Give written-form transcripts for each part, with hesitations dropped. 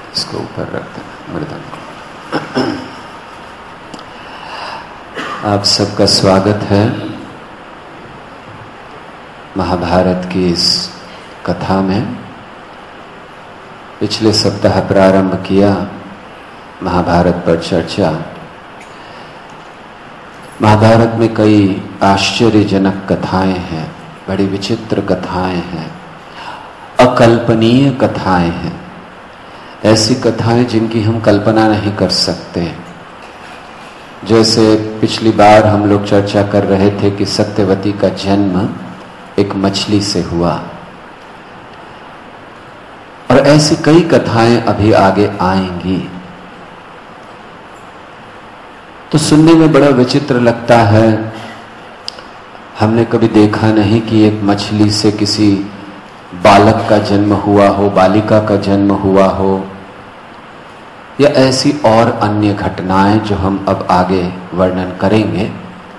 इसको ऊपर रख देना मृदंग को। आप सबका स्वागत है महाभारत की इस कथा में। पिछले सप्ताह प्रारंभ किया महाभारत पर चर्चा। महाभारत में कई आश्चर्यजनक कथाएं हैं, बड़ी विचित्र कथाएं हैं, अकल्पनीय कथाएं हैं, ऐसी कथाएं जिनकी हम कल्पना नहीं कर सकते। जैसे पिछली बार हम लोग चर्चा कर रहे थे कि सत्यवती का जन्म एक मछली से हुआ, और ऐसी कई कथाएं अभी आगे आएंगी। तो सुनने में बड़ा विचित्र लगता है। हमने कभी देखा नहीं कि एक मछली से किसी बालक का जन्म हुआ हो, बालिका का जन्म हुआ हो, या ऐसी और अन्य घटनाएं जो हम अब आगे वर्णन करेंगे।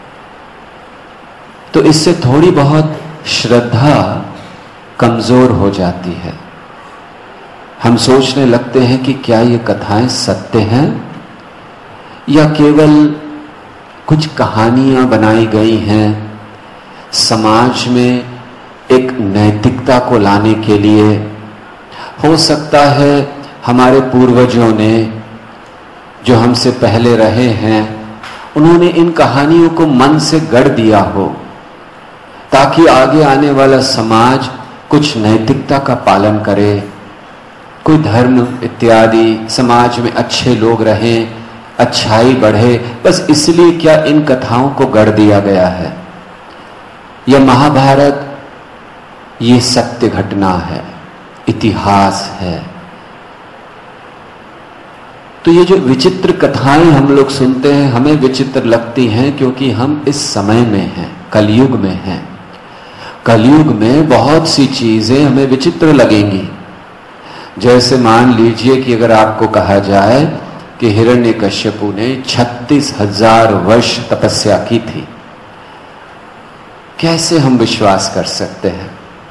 तो इससे थोड़ी बहुत श्रद्धा कमजोर हो जाती है। हम सोचने लगते हैं कि क्या ये कथाएं सत्य हैं या केवल कुछ कहानियां बनाई गई हैं समाज में एक नैतिकता को लाने के लिए। हो सकता है हमारे पूर्वजों ने, जो हमसे पहले रहे हैं, उन्होंने इन कहानियों को मन से गढ़ दिया हो ताकि आगे आने वाला समाज कुछ नैतिकता का पालन करे, कोई धर्म इत्यादि, समाज में अच्छे लोग रहें, अच्छाई बढ़े। बस इसलिए क्या इन कथाओं को गढ़ दिया गया है। यह महाभारत ये सत्य घटना है, इतिहास है। तो ये जो विचित्र कथाएं हम लोग सुनते हैं, हमें विचित्र लगती हैं क्योंकि हम इस समय में हैं, कलयुग में हैं। कलयुग में बहुत सी चीजें हमें विचित्र लगेंगी। जैसे मान लीजिए कि अगर आपको कहा जाए कि हिरण्यकश्यपु ने 36,000 वर्ष तपस्या की थी, कैसे हम विश्वास कर सकते हैं?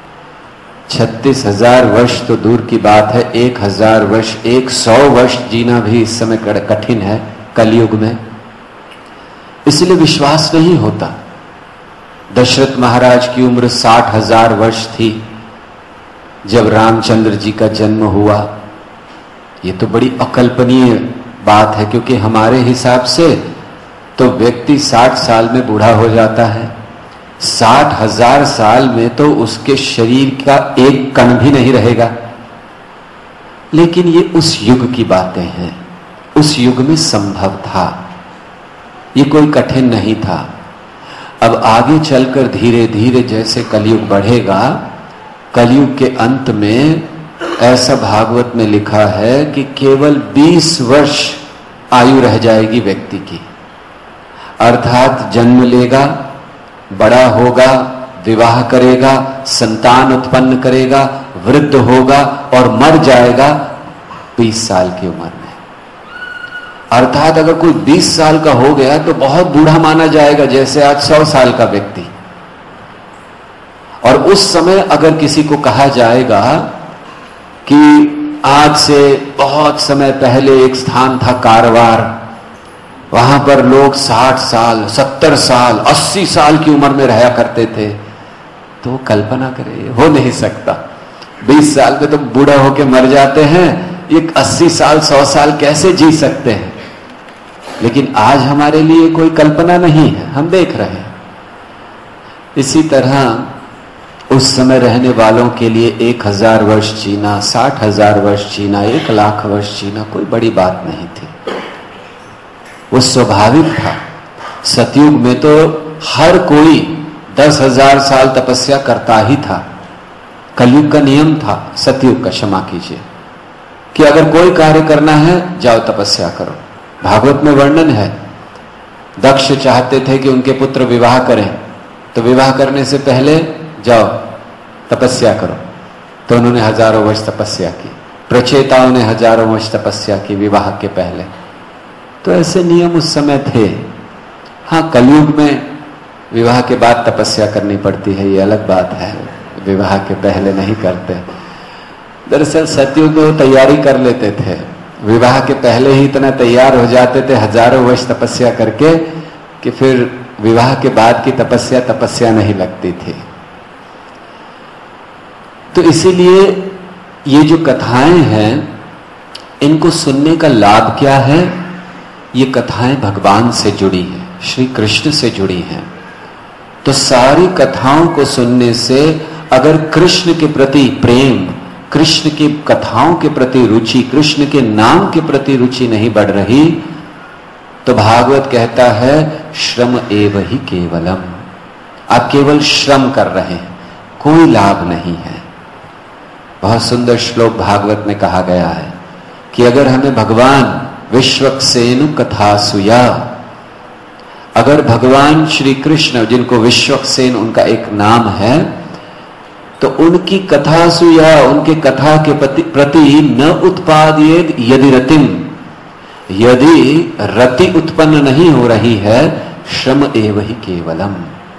36,000 वर्ष तो दूर की बात है, 1,000 वर्ष, 100 वर्ष जीना भी इस समय कठिन है कलयुग में, इसलिए विश्वास नहीं होता। दशरथ महाराज की उम्र 60,000 वर्ष थी जब रामचंद्र जी का जन्म हुआ। ये तो बड़ी अकल्पनीय बात है, क्योंकि हमारे हिसाब से तो व्यक्ति 60 साल में बूढ़ा हो जाता है। 60,000 साल में तो उसके शरीर का एक कण भी नहीं रहेगा। लेकिन ये उस युग की बातें हैं, उस युग में संभव था, ये कोई कठिन नहीं था। अब आगे चलकर धीरे धीरे जैसे कलयुग बढ़ेगा, कलयुग के अंत में ऐसा भागवत में लिखा है कि केवल 20 वर्ष आयु रह जाएगी व्यक्ति की। अर्थात जन्म लेगा, बड़ा होगा, विवाह करेगा, संतान उत्पन्न करेगा, वृद्ध होगा और मर जाएगा 20 साल की उम्र में। अर्थात अगर कोई 20 साल का हो गया तो बहुत बूढ़ा माना जाएगा, जैसे आज 100 साल का व्यक्ति। और उस समय अगर किसी को कहा जाएगा कि आज से बहुत समय पहले एक स्थान था कारवार, वहां पर लोग 60 साल, 70 साल, 80 साल की उम्र में रहा करते थे, तो कल्पना करें, हो नहीं सकता। 20 साल पे तो बूढ़ा होके मर जाते हैं, ये 80 साल, 100 साल कैसे जी सकते हैं? लेकिन आज हमारे लिए कोई कल्पना नहीं है, हम देख रहे हैं। इसी तरह उस समय रहने वालों के लिए 1,000 वर्ष जीना, 60,000 वर्ष जीना, 1,00,000 वर्ष जीना कोई बड़ी बात नहीं थी, वो स्वाभाविक था। सतयुग में तो हर कोई 10,000 साल तपस्या करता ही था। कलयुग का नियम था, सतयुग का, क्षमा कीजिए, कि अगर कोई कार्य करना है जाओ तपस्या करो। भागवत में वर्णन है, दक्ष चाहते थे कि उनके पुत्र विवाह करें, तो विवाह करने से पहले जाओ तपस्या करो, तो उन्होंने हजारों वर्ष तपस्या की। प्रचेताओं ने हजारों वर्ष तपस्या की विवाह के पहले। तो ऐसे नियम उस समय थे। हाँ, कलयुग में विवाह के बाद तपस्या करनी पड़ती है, ये अलग बात है, विवाह के पहले नहीं करते। दरअसल सतयुग में वो तैयारी कर लेते थे, विवाह के पहले ही इतना तैयार हो जाते थे हजारों वर्ष तपस्या करके कि फिर विवाह के बाद की तपस्या नहीं लगती थी। तो इसीलिए ये जो कथाएं हैं इनको सुनने का लाभ क्या है? ये कथाएं भगवान से जुड़ी हैं, श्री कृष्ण से जुड़ी हैं। तो सारी कथाओं को सुनने से अगर कृष्ण के प्रति प्रेम, कृष्ण की कथाओं के प्रति रुचि, कृष्ण के नाम के प्रति रुचि नहीं बढ़ रही तो भागवत कहता है श्रम एव ही केवलम, आप केवल श्रम कर रहे हैं, कोई लाभ नहीं है। बहुत सुंदर श्लोक भागवत में कहा गया है कि अगर हमें भगवान विश्वक्सेन कथा सुया, अगर भगवान श्री कृष्ण जिनको विश्वक्सेन उनका एक नाम है, तो उनकी कथा सुया, उनके कथा के प्रति न उत्पादित यदि रतिम, यदि रति उत्पन्न नहीं हो रही है, श्रम एव ही केवलम।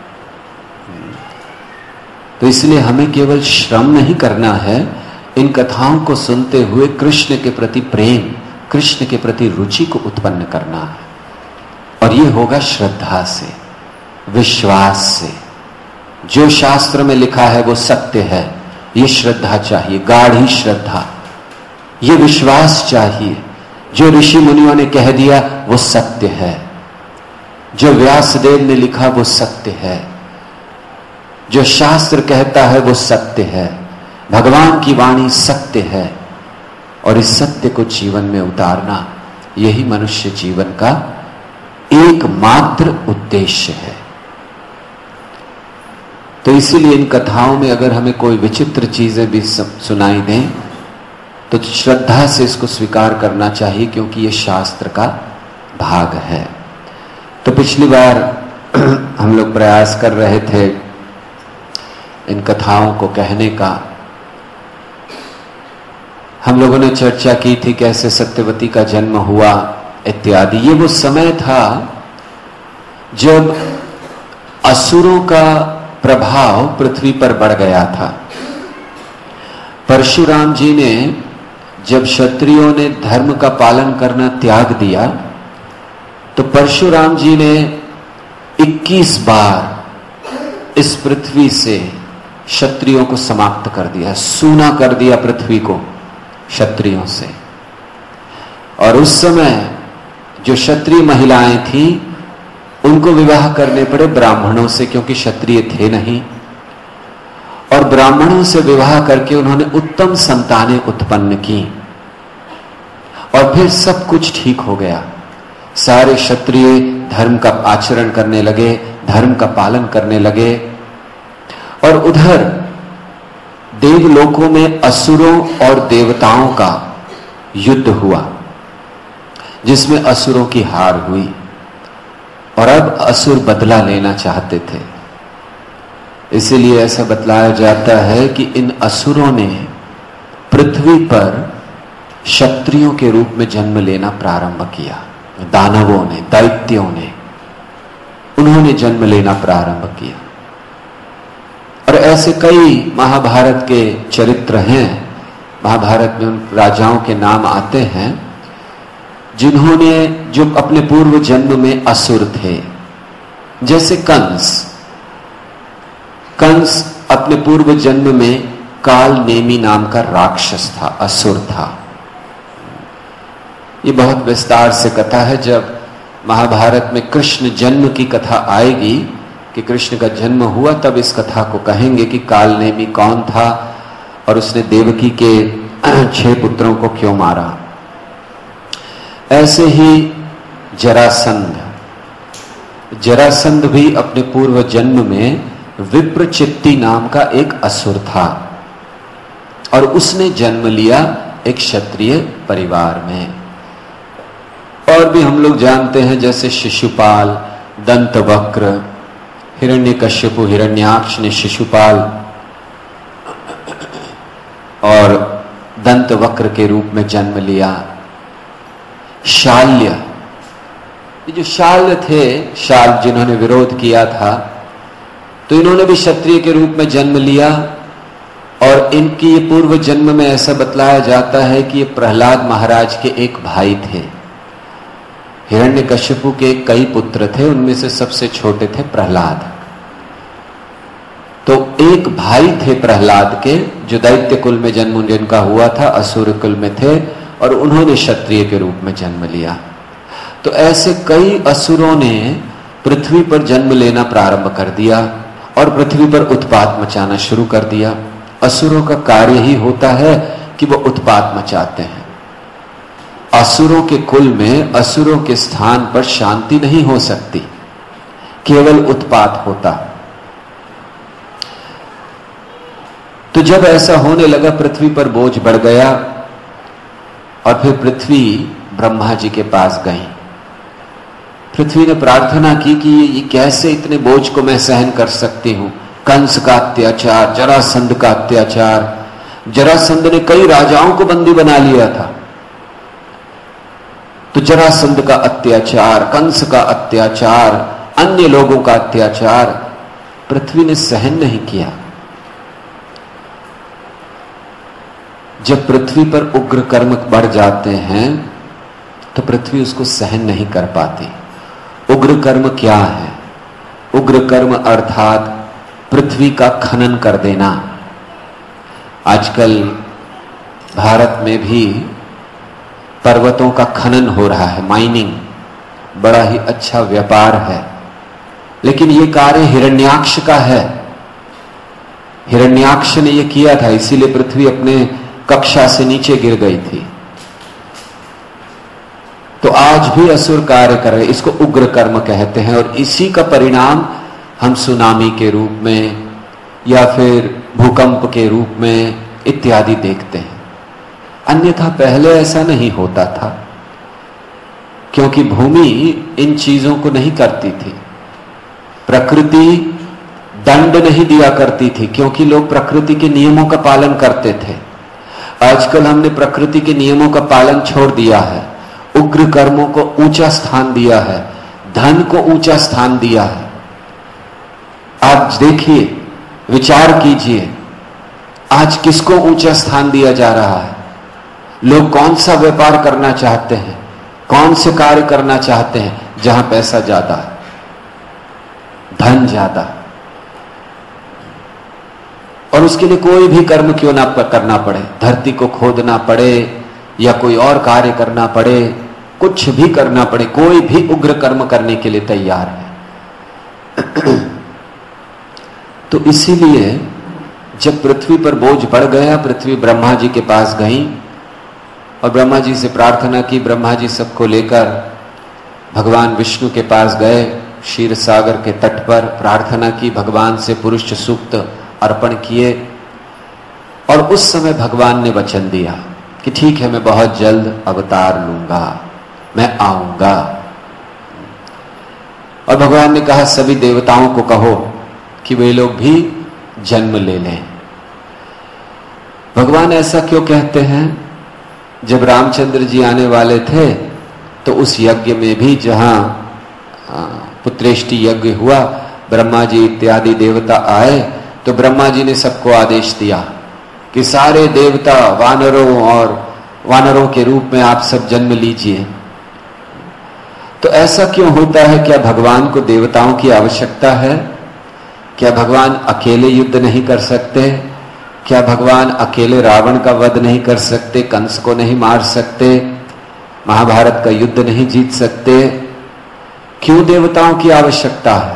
तो इसलिए हमें केवल श्रम नहीं करना है, इन कथाओं को सुनते हुए कृष्ण के प्रति प्रेम, कृष्ण के प्रति रुचि को उत्पन्न करना है। और ये होगा श्रद्धा से, विश्वास से। जो शास्त्र में लिखा है वो सत्य है, ये श्रद्धा चाहिए, गाढ़ी श्रद्धा, ये विश्वास चाहिए। जो ऋषि मुनियों ने कह दिया वो सत्य है, जो व्यासदेव ने लिखा वो सत्य है, जो शास्त्र कहता है वो सत्य है, भगवान की वाणी सत्य है। और इस सत्य को जीवन में उतारना, यही मनुष्य जीवन का एकमात्र उद्देश्य है। तो इसीलिए इन कथाओं में अगर हमें कोई विचित्र चीजें भी सुनाई दें तो श्रद्धा से इसको स्वीकार करना चाहिए, क्योंकि ये शास्त्र का भाग है। तो पिछली बार हम लोग प्रयास कर रहे थे इन कथाओं को कहने का। हम लोगों ने चर्चा की थी कैसे सत्यवती का जन्म हुआ इत्यादि। ये वो समय था जब असुरों का प्रभाव पृथ्वी पर बढ़ गया था। परशुराम जी ने जब क्षत्रियों ने धर्म का पालन करना त्याग दिया तो परशुराम जी ने 21 बार इस पृथ्वी से क्षत्रियों को समाप्त कर दिया, सूना कर दिया पृथ्वी को क्षत्रियों से। और उस समय जो क्षत्रिय महिलाएं थीं उनको विवाह करने पड़े ब्राह्मणों से, क्योंकि क्षत्रिय थे नहीं। और ब्राह्मणों से विवाह करके उन्होंने उत्तम संतानें उत्पन्न की और फिर सब कुछ ठीक हो गया। सारे क्षत्रिय धर्म का आचरण करने लगे, धर्म का पालन करने लगे। और उधर देवलोकों में असुरों और देवताओं का युद्ध हुआ, जिसमें असुरों की हार हुई। और अब असुर बदला लेना चाहते थे। इसीलिए ऐसा बतलाया जाता है कि इन असुरों ने पृथ्वी पर क्षत्रियों के रूप में जन्म लेना प्रारंभ किया। दानवों ने, दैत्यों ने, उन्होंने जन्म लेना प्रारंभ किया। और ऐसे कई महाभारत के चरित्र हैं, महाभारत में उन राजाओं के नाम आते हैं जिन्होंने, जो अपने पूर्व जन्म में असुर थे। जैसे कंस अपने पूर्व जन्म में काल नेमी नाम का राक्षस था, असुर था। ये बहुत विस्तार से कथा है। जब महाभारत में कृष्ण जन्म की कथा आएगी कि कृष्ण का जन्म हुआ, तब इस कथा को कहेंगे कि काल नेमी कौन था और उसने देवकी के 6 पुत्रों को क्यों मारा। ऐसे ही जरासंध भी अपने पूर्व जन्म में विप्रचित्ति नाम का एक असुर था और उसने जन्म लिया एक क्षत्रिय परिवार में। और भी हम लोग जानते हैं, जैसे शिशुपाल, दंतवक्र, हिरण्यकश्यपु, हिरण्याक्ष ने शिशुपाल और दंतवक्र के रूप में जन्म लिया। शाल्य, ये जो शाल्य थे, शाल जिन्होंने विरोध किया था, तो इन्होंने भी क्षत्रिय के रूप में जन्म लिया और इनकी पूर्व जन्म में ऐसा बतलाया जाता है कि ये प्रहलाद महाराज के एक भाई थे। हिरण्यकश्यपु के कई पुत्र थे, उनमें से सबसे छोटे थे प्रहलाद। तो एक भाई थे प्रहलाद के जो दैत्य कुल में जन्म जिनका हुआ था, असुर कुल में थे, और उन्होंने क्षत्रिय के रूप में जन्म लिया। तो ऐसे कई असुरों ने पृथ्वी पर जन्म लेना प्रारंभ कर दिया और पृथ्वी पर उत्पात मचाना शुरू कर दिया। असुरों का कार्य ही होता है कि वो उत्पात मचाते हैं। असुरों के कुल में, असुरों के स्थान पर शांति नहीं हो सकती, केवल उत्पात होता। तो जब ऐसा होने लगा, पृथ्वी पर बोझ बढ़ गया और फिर पृथ्वी ब्रह्मा जी के पास गई। पृथ्वी ने प्रार्थना की कि ये कैसे इतने बोझ को मैं सहन कर सकती हूं। कंस का अत्याचार, जरासंध का अत्याचार, जरासंध ने कई राजाओं को बंदी बना लिया था। तो जरासंध का अत्याचार, कंस का अत्याचार, अन्य लोगों का अत्याचार पृथ्वी ने सहन नहीं किया। जब पृथ्वी पर उग्र कर्म बढ़ जाते हैं तो पृथ्वी उसको सहन नहीं कर पाती। उग्र कर्म क्या है? उग्र कर्म अर्थात पृथ्वी का खनन कर देना। आजकल भारत में भी पर्वतों का खनन हो रहा है, माइनिंग बड़ा ही अच्छा व्यापार है, लेकिन यह कार्य हिरण्याक्ष का है। हिरण्याक्ष ने यह किया था, इसीलिए पृथ्वी अपने कक्षा से नीचे गिर गई थी। तो आज भी असुर कार्य कर रहे, इसको उग्र कर्म कहते हैं, और इसी का परिणाम हम सुनामी के रूप में या फिर भूकंप के रूप में इत्यादि देखते हैं। अन्यथा पहले ऐसा नहीं होता था, क्योंकि भूमि इन चीजों को नहीं करती थी। प्रकृति दंड नहीं दिया करती थी, क्योंकि लोग प्रकृति के नियमों का पालन करते थे। आजकल हमने प्रकृति के नियमों का पालन छोड़ दिया है, उग्र कर्मों को ऊंचा स्थान दिया है, धन को ऊंचा स्थान दिया है। आप देखिए, विचार कीजिए, आज किसको ऊंचा स्थान दिया जा रहा है? लोग कौन सा व्यापार करना चाहते हैं, कौन से कार्य करना चाहते हैं जहां पैसा ज्यादा है, धन ज्यादा, और उसके लिए कोई भी कर्म क्यों ना करना पड़े, धरती को खोदना पड़े या कोई और कार्य करना पड़े, कुछ भी करना पड़े, कोई भी उग्र कर्म करने के लिए तैयार है। तो इसीलिए जब पृथ्वी पर बोझ बढ़ गया, पृथ्वी ब्रह्मा जी के पास गई और ब्रह्मा जी से प्रार्थना की। ब्रह्मा जी सबको लेकर भगवान विष्णु के पास गए, क्षीर सागर के तट पर प्रार्थना की, भगवान से पुरुष सूक्त अर्पण किए, और उस समय भगवान ने वचन दिया कि ठीक है, मैं बहुत जल्द अवतार लूंगा, मैं आऊंगा। और भगवान ने कहा सभी देवताओं को कहो कि वे लोग भी जन्म ले लें। भगवान ऐसा क्यों कहते हैं? जब रामचंद्र जी आने वाले थे तो उस यज्ञ में भी, जहां पुत्रेष्टि यज्ञ हुआ, ब्रह्मा जी इत्यादि देवता आए, तो ब्रह्मा जी ने सबको आदेश दिया कि सारे देवता वानरों के रूप में आप सब जन्म लीजिए। तो ऐसा क्यों होता है? क्या भगवान को देवताओं की आवश्यकता है? क्या भगवान अकेले युद्ध नहीं कर सकते? क्या भगवान अकेले रावण का वध नहीं कर सकते, कंस को नहीं मार सकते, महाभारत का युद्ध नहीं जीत सकते? क्यों देवताओं की आवश्यकता है?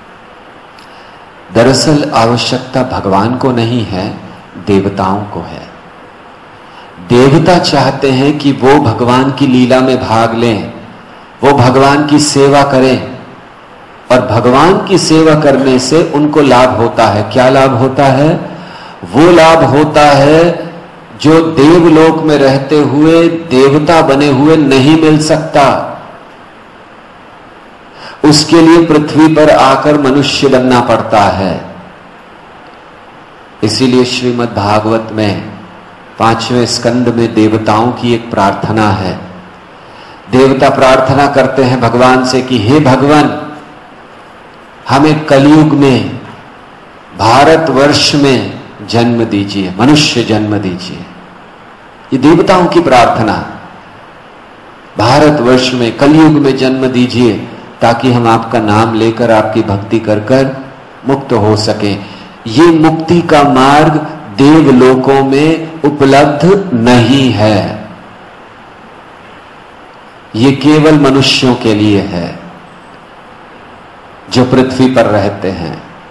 दरअसल आवश्यकता भगवान को नहीं है, देवताओं को है। देवता चाहते हैं कि वो भगवान की लीला में भाग लें, वो भगवान की सेवा करें, और भगवान की सेवा करने से उनको लाभ होता है। क्या लाभ होता है? वो लाभ होता है जो देवलोक में रहते हुए, देवता बने हुए नहीं मिल सकता। उसके लिए पृथ्वी पर आकर मनुष्य बनना पड़ता है। इसीलिए श्रीमद् भागवत में 5वें स्कंद में देवताओं की एक प्रार्थना है। देवता प्रार्थना करते हैं भगवान से कि हे भगवान, हमें कलयुग में, भारतवर्ष में जन्म दीजिए, मनुष्य जन्म दीजिए। ये देवताओं की प्रार्थना। भारतवर्ष में कलयुग में जन्म दीजिए ताकि हम आपका नाम लेकर आपकी भक्ति कर कर मुक्त हो सकें। ये मुक्ति का मार्ग देवलोकों में उपलब्ध नहीं है, ये केवल मनुष्यों के लिए है जो पृथ्वी पर रहते हैं।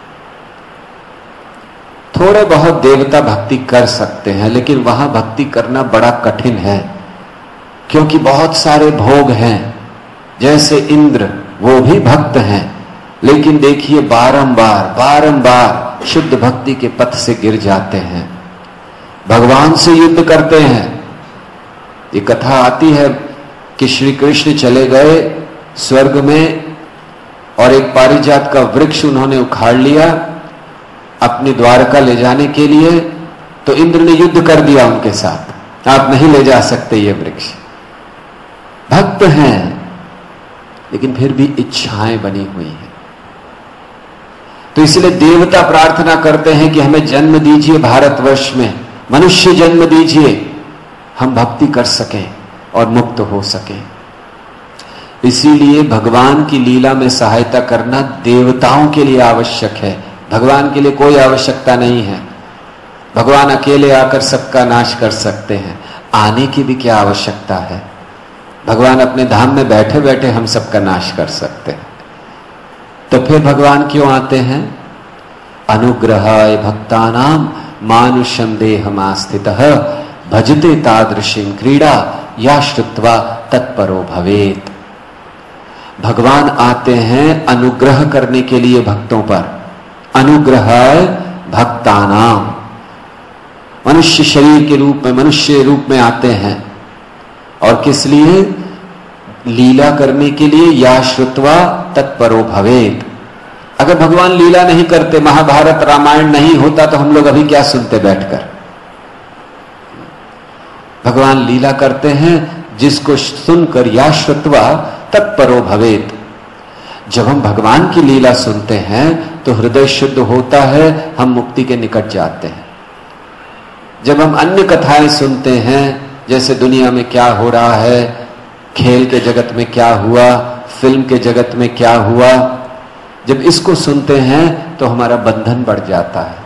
थोड़े बहुत देवता भक्ति कर सकते हैं, लेकिन वहां भक्ति करना बड़ा कठिन है, क्योंकि बहुत सारे भोग हैं। जैसे इंद्र, वो भी भक्त हैं, लेकिन देखिए बारंबार बारंबार शुद्ध भक्ति के पथ से गिर जाते हैं, भगवान से युद्ध करते हैं। ये कथा आती है कि श्री कृष्ण चले गए स्वर्ग में और एक पारिजात का वृक्ष उन्होंने उखाड़ लिया अपनी द्वारका ले जाने के लिए, तो इंद्र ने युद्ध कर दिया उनके साथ, आप नहीं ले जा सकते ये वृक्ष। भक्त हैं लेकिन फिर भी इच्छाएं बनी हुई हैं। तो इसलिए देवता प्रार्थना करते हैं कि हमें जन्म दीजिए, भारतवर्ष में मनुष्य जन्म दीजिए, हम भक्ति कर सकें और मुक्त हो सकें। इसीलिए भगवान की लीला में सहायता करना देवताओं के लिए आवश्यक है, भगवान के लिए कोई आवश्यकता नहीं है। भगवान अकेले आकर सबका नाश कर सकते हैं, आने की भी क्या आवश्यकता है। भगवान अपने धाम में बैठे बैठे हम सबका नाश कर सकते हैं। तो फिर भगवान क्यों आते हैं? अनुग्रहाय भक्तानाम मानुषम देहमास्थितः भजते तादृशीं क्रीड़ा या श्रुत्वा तत्परो भवेत्। भगवान आते हैं अनुग्रह करने के लिए भक्तों पर। अनुग्रहाय भक्तानाम, मनुष्य शरीर के रूप में, मनुष्य रूप में आते हैं। और किस लिए? लीला करने के लिए। या श्रुत्वा तत्परो भवेत्। अगर भगवान लीला नहीं करते, महाभारत रामायण नहीं होता, तो हम लोग अभी क्या सुनते बैठकर। भगवान लीला करते हैं, जिसको सुनकर या श्रुत्वा तत्परो भवेत्। जब हम भगवान की लीला सुनते हैं तो हृदय शुद्ध होता है, हम मुक्ति के निकट जाते हैं। जब हम अन्य कथाएं सुनते हैं, जैसे दुनिया में क्या हो रहा है, खेल के जगत में क्या हुआ, फिल्म के जगत में क्या हुआ, जब इसको सुनते हैं तो हमारा बंधन बढ़ जाता है।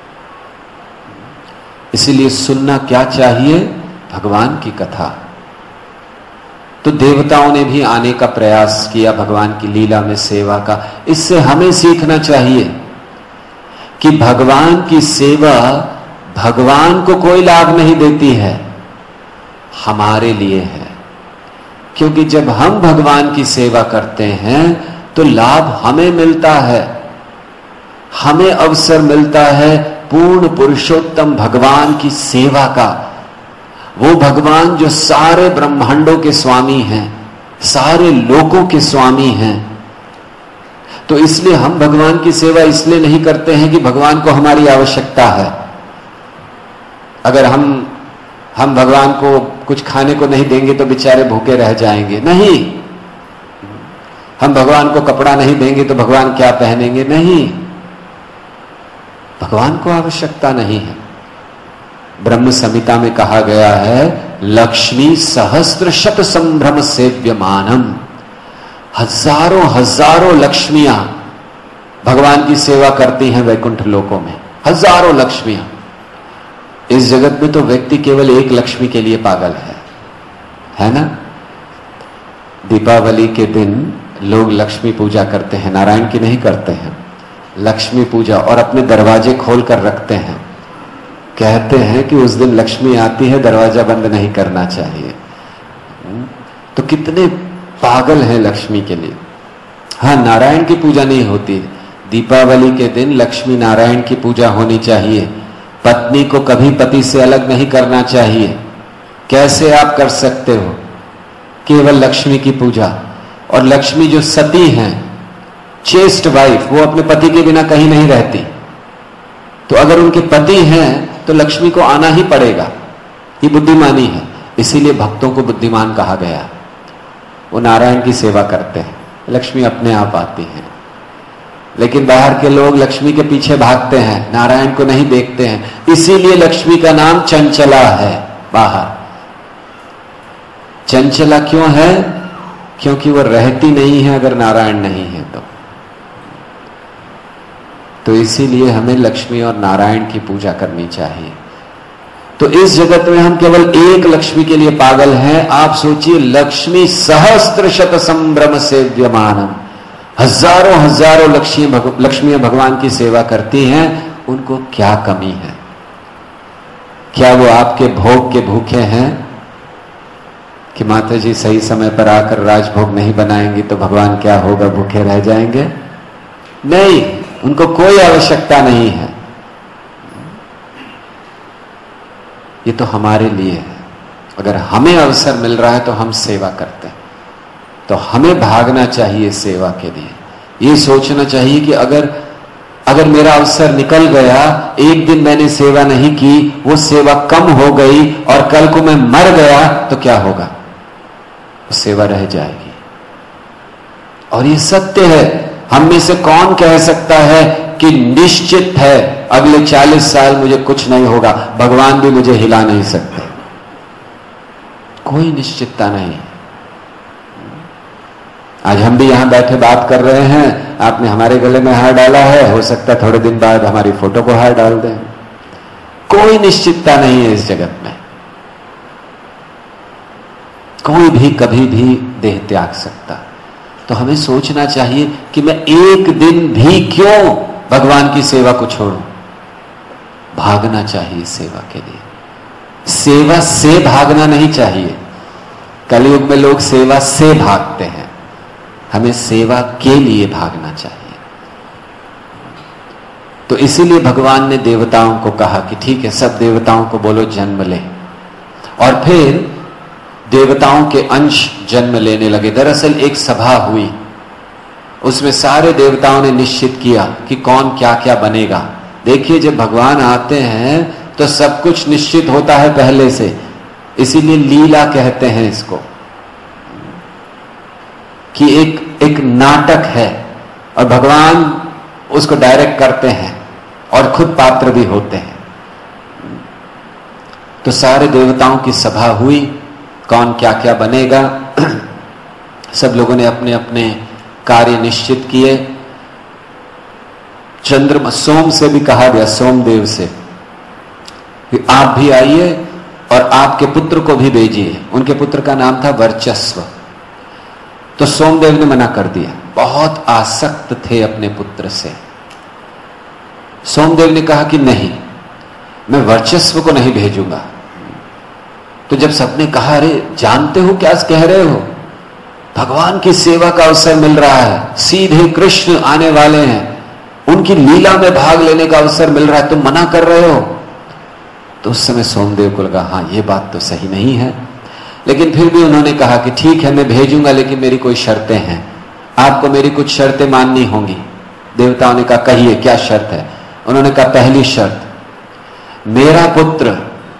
इसीलिए सुनना क्या चाहिए? भगवान की कथा। तो देवताओं ने भी आने का प्रयास किया भगवान की लीला में सेवा का। इससे हमें सीखना चाहिए कि भगवान की सेवा भगवान को कोई लाभ नहीं देती है, हमारे लिए है। क्योंकि जब हम भगवान की सेवा करते हैं तो लाभ हमें मिलता है, हमें अवसर मिलता है पूर्ण पुरुषोत्तम भगवान की सेवा का। वो भगवान जो सारे ब्रह्मांडों के स्वामी हैं, सारे लोकों के स्वामी हैं। तो इसलिए हम भगवान की सेवा इसलिए नहीं करते हैं कि भगवान को हमारी आवश्यकता है। अगर हम भगवान को कुछ खाने को नहीं देंगे तो बेचारे भूखे रह जाएंगे, नहीं। हम भगवान को कपड़ा नहीं देंगे तो भगवान क्या पहनेंगे, नहीं। भगवान को आवश्यकता नहीं है। ब्रह्म संहिता में कहा गया है, लक्ष्मी सहस्त्र शत संभ्रम सेव्यमानम। हजारों हजारों लक्ष्मियां भगवान की सेवा करती हैं वैकुंठ लोकों में, हजारों लक्ष्मियां। इस जगत में तो व्यक्ति केवल एक लक्ष्मी के लिए पागल है ना। दीपावली के दिन लोग लक्ष्मी पूजा करते हैं, नारायण की नहीं करते हैं, लक्ष्मी पूजा, और अपने दरवाजे खोल कर रखते हैं। कहते हैं कि उस दिन लक्ष्मी आती है, दरवाजा बंद नहीं करना चाहिए। तो कितने पागल हैं लक्ष्मी के लिए। हाँ, नारायण की पूजा नहीं होती। दीपावली के दिन लक्ष्मी नारायण की पूजा होनी चाहिए। पत्नी को कभी पति से अलग नहीं करना चाहिए। कैसे आप कर सकते हो? केवल लक्ष्मी की पूजा। और लक्ष्मी जो सती हैं, चेस्ट वाइफ, वो अपने पति के बिना कहीं नहीं रहती। तो अगर उनके पति हैं तो लक्ष्मी को आना ही पड़ेगा। ये बुद्धिमानी है। इसीलिए भक्तों को बुद्धिमान कहा गया। वो नारायण की सेवा करते हैं, लक्ष्मी अपने आप आती है। लेकिन बाहर के लोग लक्ष्मी के पीछे भागते हैं, नारायण को नहीं देखते हैं। इसीलिए लक्ष्मी का नाम चंचला है। बाहर चंचला क्यों है? क्योंकि वो रहती नहीं है अगर नारायण नहीं है तो इसीलिए हमें लक्ष्मी और नारायण की पूजा करनी चाहिए। तो इस जगत में हम केवल एक लक्ष्मी के लिए पागल हैं। आप सोचिए, लक्ष्मी सहस्त्र शत संभ्रम सेव्यमानम, हजारों हजारों लक्ष्मियां भगवान की सेवा करती हैं, उनको क्या कमी है? क्या वो आपके भोग के भूखे हैं कि माता जी सही समय पर आकर राजभोग नहीं बनाएंगी तो भगवान क्या होगा, भूखे रह जाएंगे? नहीं, उनको कोई आवश्यकता नहीं है। ये तो हमारे लिए है। अगर हमें अवसर मिल रहा है तो हम सेवा करते हैं, तो हमें भागना चाहिए सेवा के लिए। ये सोचना चाहिए कि अगर मेरा अवसर निकल गया, एक दिन मैंने सेवा नहीं की, वो सेवा कम हो गई और कल को मैं मर गया तो क्या होगा? सेवा रह जाएगी। और ये सत्य है। हम में से कौन कह सकता है कि निश्चित है अगले 40 साल मुझे कुछ नहीं होगा, भगवान भी मुझे हिला नहीं सकते? कोई निश्चितता नहीं। आज हम भी यहां बैठे बात कर रहे हैं, आपने हमारे गले में हार डाला है, हो सकता है थोड़े दिन बाद हमारी फोटो को हार डाल दें। कोई निश्चितता नहीं है इस जगत में। कोई भी कभी भी देह त्याग सकता। तो हमें सोचना चाहिए कि मैं एक दिन भी क्यों भगवान की सेवा को छोड़ूं। भागना चाहिए सेवा के लिए, सेवा से भागना नहीं चाहिए। कलयुग में लोग सेवा से भागते हैं, हमें सेवा के लिए भागना चाहिए। तो इसीलिए भगवान ने देवताओं को कहा कि ठीक है, सब देवताओं को बोलो जन्म ले। और फिर देवताओं के अंश जन्म लेने लगे। दरअसल एक सभा हुई, उसमें सारे देवताओं ने निश्चित किया कि कौन क्या क्या बनेगा। देखिए, जब भगवान आते हैं तो सब कुछ निश्चित होता है पहले से, इसीलिए लीला कहते हैं इसको, कि एक नाटक है और भगवान उसको डायरेक्ट करते हैं और खुद पात्र भी होते हैं। तो सारे देवताओं की सभा हुई, कौन क्या क्या बनेगा। सब लोगों ने अपने अपने कार्य निश्चित किए। चंद्रमा, सोम से भी कहा गया, सोमदेव से, कि आप भी आइए और आपके पुत्र को भी भेजिए। उनके पुत्र का नाम था वर्चस्व। तो सोमदेव ने मना कर दिया, बहुत आसक्त थे अपने पुत्र से। सोमदेव ने कहा कि नहीं, मैं वर्चस्व को नहीं भेजूंगा। तो जब सबने कहा, अरे जानते हो क्या कह रहे हो, भगवान की सेवा का अवसर मिल रहा है, सीधे कृष्ण आने वाले हैं, उनकी लीला में भाग लेने का अवसर मिल रहा है, तुम मना कर रहे हो। तो उस समय सोमदेव को लगा, हाँ ये बात तो सही नहीं है। लेकिन फिर भी उन्होंने कहा कि ठीक है, मैं भेजूंगा, लेकिन मेरी कोई शर्तें हैं, आपको मेरी कुछ शर्तें माननी होंगी। देवताओं ने कहा, कहिए क्या शर्त है। उन्होंने कहा, पहली शर्त, मेरा पुत्र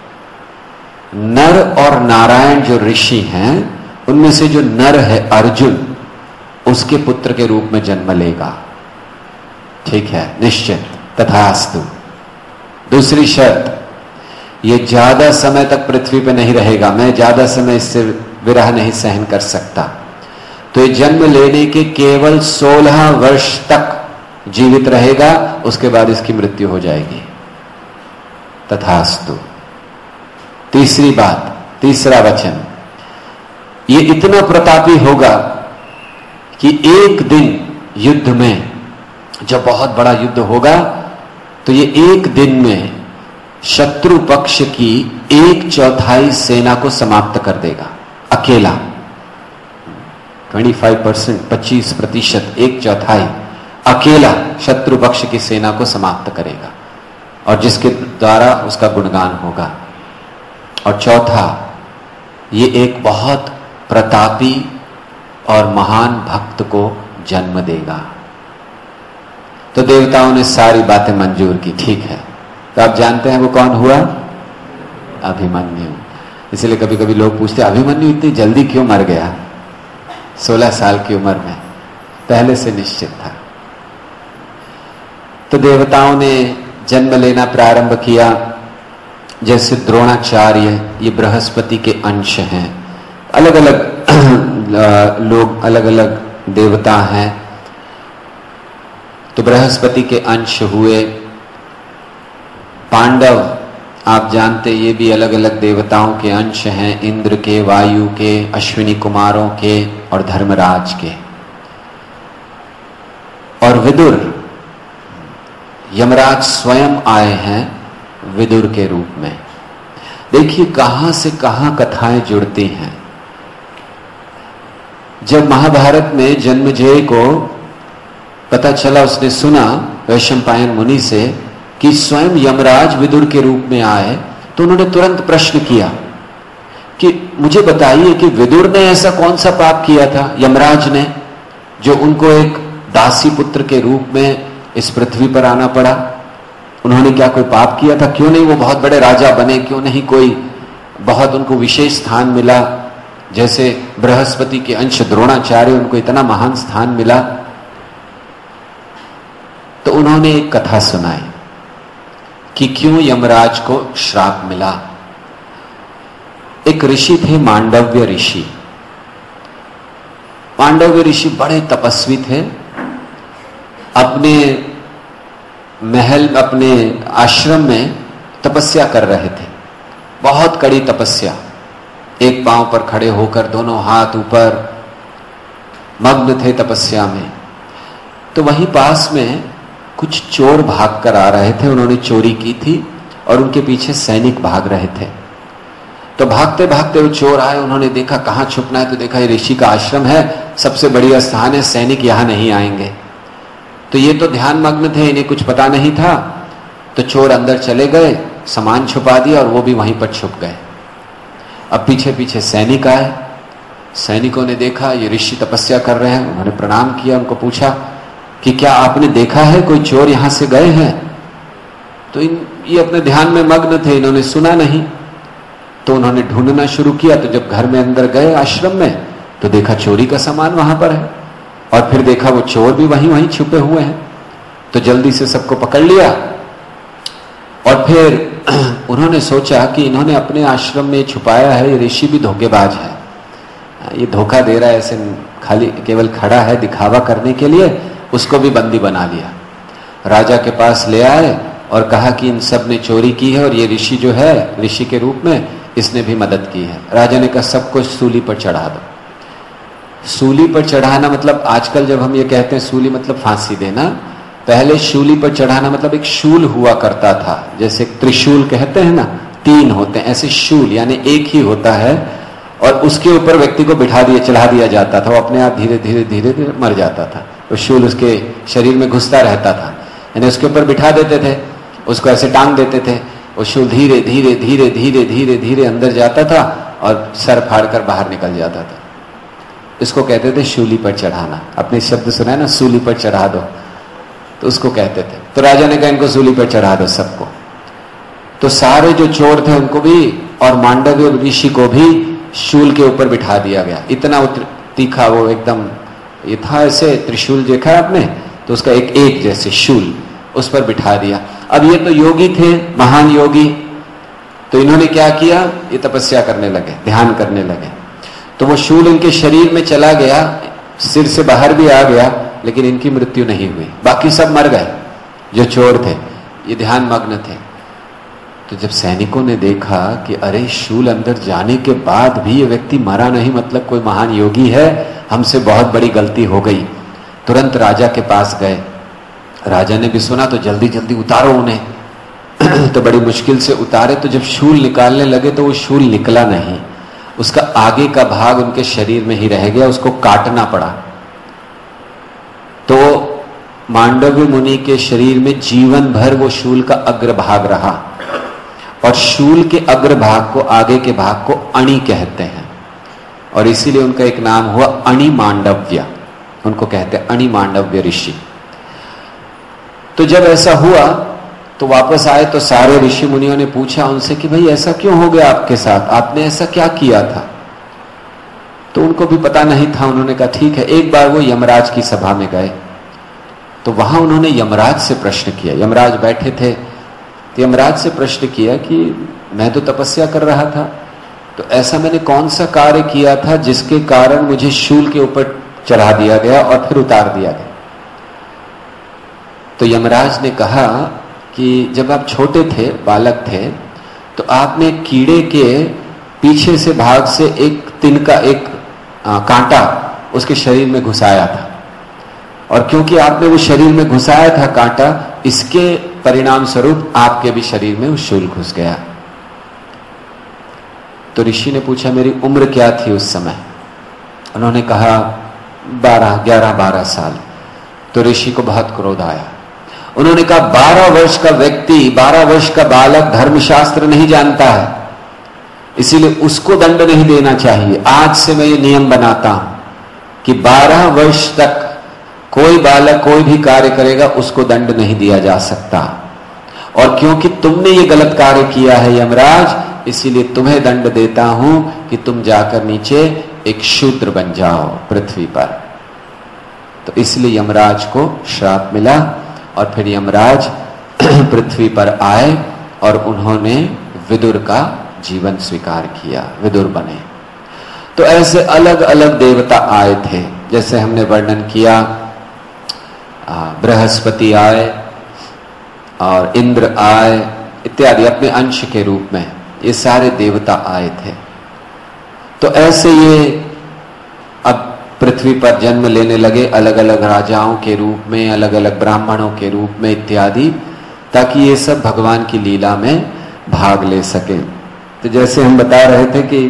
नर और नारायण जो ऋषि हैं, उनमें से जो नर है अर्जुन, उसके पुत्र के रूप में जन्म लेगा। ठीक है, निश्चित, तथास्तु। दूसरी शर्त, ये ज्यादा समय तक पृथ्वी पे नहीं रहेगा, मैं ज्यादा समय इससे विरह नहीं सहन कर सकता। तो ये जन्म लेने के केवल 16 वर्ष तक जीवित रहेगा, उसके बाद इसकी मृत्यु हो जाएगी। तथास्तु। तीसरी बात, तीसरा वचन, ये इतना प्रतापी होगा कि एक दिन युद्ध में, जब बहुत बड़ा युद्ध होगा, तो ये एक दिन में शत्रु पक्ष की 1/4 सेना को समाप्त कर देगा, अकेला। 25%, 25%, 1/4 अकेला शत्रु पक्ष की सेना को समाप्त करेगा, और जिसके द्वारा उसका गुणगान होगा। और चौथा, ये एक बहुत प्रतापी और महान भक्त को जन्म देगा। तो देवताओं ने सारी बातें मंजूर की, ठीक है। तो आप जानते हैं वो कौन हुआ? अभिमन्यु। इसलिए कभी कभी लोग पूछते, अभिमन्यु इतनी जल्दी क्यों मर गया? 16 साल की उम्र में, पहले से निश्चित था। तो देवताओं ने जन्म लेना प्रारंभ किया। जैसे द्रोणाचार्य ये बृहस्पति के अंश हैं, अलग अलग लोग अलग अलग देवता हैं, तो बृहस्पति के अंश हुए। पांडव आप जानते ये भी अलग अलग देवताओं के अंश हैं, इंद्र के, वायु के, अश्विनी कुमारों के और धर्मराज के। और विदुर, यमराज स्वयं आए हैं विदुर के रूप में। देखिए कहां से कहां कथाएं जुड़ती हैं। जब महाभारत में जन्मेजय को पता चला, उसने सुना वैशंपायन मुनि से कि स्वयं यमराज विदुर के रूप में आए, तो उन्होंने तुरंत प्रश्न किया कि मुझे बताइए कि विदुर ने ऐसा कौन सा पाप किया था यमराज ने, जो उनको एक दासी पुत्र के रूप में इस पृथ्वी पर आना पड़ा। उन्होंने क्या कोई पाप किया था? क्यों नहीं वो बहुत बड़े राजा बने? क्यों नहीं कोई बहुत उनको विशेष स्थान मिला? जैसे बृहस्पति के अंश द्रोणाचार्य, उनको इतना महान स्थान मिला। तो उन्होंने एक कथा सुनाई कि क्यों यमराज को श्राप मिला। एक ऋषि थे मांडव्य ऋषि। मांडव्य ऋषि बड़े तपस्वी थे। अपने महल, अपने आश्रम में तपस्या कर रहे थे, बहुत कड़ी तपस्या। एक पांव पर खड़े होकर दोनों हाथ ऊपर मग्न थे तपस्या में। तो वहीं पास में कुछ चोर भाग कर आ रहे थे, उन्होंने चोरी की थी और उनके पीछे सैनिक भाग रहे थे। तो भागते भागते वो चोर आए, उन्होंने देखा कहां छुपना है, तो देखा ये ऋषि का आश्रम है, सबसे बढ़िया स्थान है, सैनिक यहां नहीं आएंगे। तो ये तो ध्यान मग्न थे, इन्हें कुछ पता नहीं था। तो चोर अंदर चले गए, सामान छुपा दिया और वो भी वहीं पर छुप गए। अब पीछे पीछे सैनिक आए। सैनिकों ने देखा ये ऋषि तपस्या कर रहे हैं, उन्होंने प्रणाम किया, उनको पूछा कि क्या आपने देखा है कोई चोर यहां से गए हैं? तो ये अपने ध्यान में मग्न थे, इन्होंने सुना नहीं। तो उन्होंने ढूंढना शुरू किया। तो जब घर में अंदर गए आश्रम में, तो देखा चोरी का सामान वहां पर है, और फिर देखा वो चोर भी वहीं वहीं छुपे हुए हैं। तो जल्दी से सबको पकड़ लिया। और फिर उन्होंने सोचा कि इन्होंने अपने आश्रम में छुपाया है, ये ऋषि भी धोखेबाज है, ये धोखा दे रहा है, ऐसे खाली केवल खड़ा है दिखावा करने के लिए। उसको भी बंदी बना लिया। राजा के पास ले आए और कहा कि इन सब ने चोरी की है, और ये ऋषि जो है, ऋषि के रूप में, इसने भी मदद की है। राजा ने कहा सबको सूली पर चढ़ा दो। सूली पर चढ़ाना मतलब, आजकल जब हम ये कहते हैं सूली मतलब फांसी देना, पहले शूली पर चढ़ाना मतलब एक शूल हुआ करता था, जैसे त्रिशूल कहते हैं ना, 3 होते हैं, ऐसे शूल यानी एक ही होता है, और उसके ऊपर व्यक्ति को बिठा दिया, चढ़ा दिया जाता था। वो अपने आप धीरे धीरे धीरे धीरे मर जाता था। वो शूल उसके शरीर में घुसता रहता था, यानी उसके ऊपर बिठा देते थे, उसको ऐसे टांग देते थे। वो शूल धीरे धीरे धीरे धीरे धीरे धीरे अंदर जाता था और सर फाड़कर बाहर निकल जाता था। इसको कहते थे शूली पर चढ़ाना। आपने शब्द सुना है ना, सूली पर चढ़ा दो, तो उसको कहते थे। तो राजा ने कहा इनको सूली पर चढ़ा दो सबको। तो सारे जो चोर थे उनको भी, और मांडव्य ऋषि को भी शूल के ऊपर बिठा दिया गया। इतना तीखा वो एकदम, ये था ऐसे त्रिशूल देखा आपने, तो उसका एक जैसे शूल उस पर बिठा दिया। अब ये तो योगी थे, महान योगी, तो इन्होंने क्या किया, ये तपस्या करने लगे, ध्यान करने लगे। तो वो शूल इनके शरीर में चला गया, सिर से बाहर भी आ गया, लेकिन इनकी मृत्यु नहीं हुई। बाकी सब मर गए जो चोर थे, ये ध्यान मग्न थे। तो जब सैनिकों ने देखा कि अरे शूल अंदर जाने के बाद भी ये व्यक्ति मरा नहीं, मतलब कोई महान योगी है, हमसे बहुत बड़ी गलती हो गई, तुरंत राजा के पास गए। राजा ने भी सुना तो जल्दी जल्दी उतारो उन्हें। तो बड़ी मुश्किल से उतारे। तो जब शूल निकालने लगे तो वो शूल निकला नहीं, उसका आगे का भाग उनके शरीर में ही रह गया, उसको काटना पड़ा। तो मांडव्य मुनि के शरीर में जीवन भर वो शूल का अग्रभाग रहा, और शूल के अग्रभाग को, आगे के भाग को अणि कहते हैं, और इसीलिए उनका एक नाम हुआ अणि मांडव्य। उनको कहते हैं अणि मांडव्य ऋषि। तो जब ऐसा हुआ तो वापस आए तो सारे ऋषि मुनियों ने पूछा उनसे कि भाई ऐसा क्यों हो गया आपके साथ, आपने ऐसा क्या किया था? तो उनको भी पता नहीं था। उन्होंने कहा ठीक है। एक बार वो यमराज की सभा में गए तो वहां उन्होंने यमराज से प्रश्न किया। यमराज बैठे थे तो यमराज से प्रश्न किया कि मैं तो तपस्या कर रहा था, तो ऐसा मैंने कौन सा कार्य किया था जिसके कारण मुझे शूल के ऊपर चढ़ा दिया गया और फिर उतार दिया गया। तो यमराज ने कहा कि जब आप छोटे थे, बालक थे, तो आपने कीड़े के पीछे से भाग से एक तिनका, एक कांटा उसके शरीर में घुसाया था, और क्योंकि आपने वो शरीर में घुसाया था कांटा, इसके परिणाम स्वरूप आपके भी शरीर में वो शूल घुस गया। तो ऋषि ने पूछा मेरी उम्र क्या थी उस समय? उन्होंने कहा 11-12 साल। तो ऋषि को बहुत क्रोध आया। उन्होंने कहा 12 वर्ष का व्यक्ति, 12 वर्ष का बालक धर्मशास्त्र नहीं जानता है, इसीलिए उसको दंड नहीं देना चाहिए। आज से मैं ये नियम बनाता हूं कि 12 वर्ष तक कोई बालक कोई भी कार्य करेगा उसको दंड नहीं दिया जा सकता, और क्योंकि तुमने ये गलत कार्य किया है यमराज, इसीलिए तुम्हें दंड देता हूं कि तुम जाकर नीचे एक शूद्र बन जाओ पृथ्वी पर। तो इसलिए यमराज को श्राप मिला, और फिर यमराज पृथ्वी पर आए और उन्होंने विदुर का जीवन स्वीकार किया, विदुर बने। तो ऐसे अलग अलग देवता आए थे, जैसे हमने वर्णन किया, बृहस्पति आए और इंद्र आए इत्यादि अपने अंश के रूप में, ये सारे देवता आए थे। तो ऐसे ये अब पृथ्वी पर जन्म लेने लगे, अलग अलग राजाओं के रूप में, अलग अलग ब्राह्मणों के रूप में इत्यादि, ताकि ये सब भगवान की लीला में भाग ले सके। तो जैसे हम बता रहे थे कि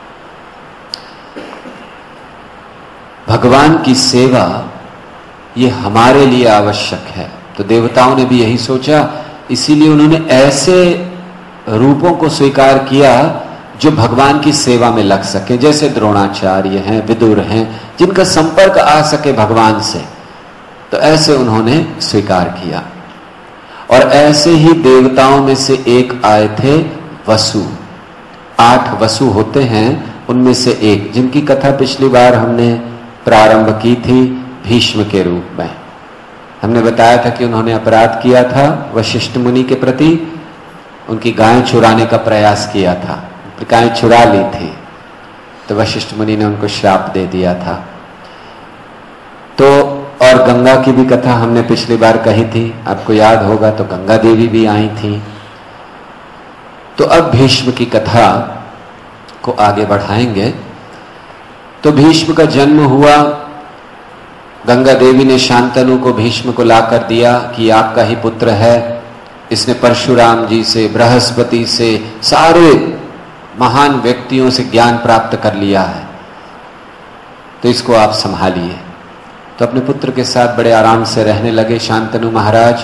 भगवान की सेवा ये हमारे लिए आवश्यक है, तो देवताओं ने भी यही सोचा, इसीलिए उन्होंने ऐसे रूपों को स्वीकार किया जो भगवान की सेवा में लग सके, जैसे द्रोणाचार्य हैं, विदुर हैं, जिनका संपर्क आ सके भगवान से, तो ऐसे उन्होंने स्वीकार किया। और ऐसे ही देवताओं में से एक आए थे वसु। 8 वसु होते हैं, उनमें से एक, जिनकी कथा पिछली बार हमने प्रारंभ की थी भीष्म के रूप में। हमने बताया था कि उन्होंने अपराध किया था वशिष्ठ मुनि के प्रति, उनकी गायें चुराने का प्रयास किया था, गायें चुरा ली थी, तो वशिष्ठ मुनि ने उनको श्राप दे दिया था। तो और गंगा की भी कथा हमने पिछली बार कही थी, आपको याद होगा, तो गंगा देवी भी आई थी। तो अब भीष्म की कथा को आगे बढ़ाएंगे। तो भीष्म का जन्म हुआ, गंगा देवी ने शांतनु को भीष्म को लाकर दिया कि आपका ही पुत्र है, इसने परशुराम जी से, बृहस्पति से, सारे महान व्यक्तियों से ज्ञान प्राप्त कर लिया है, तो इसको आप संभालिए। तो अपने पुत्र के साथ बड़े आराम से रहने लगे शांतनु महाराज।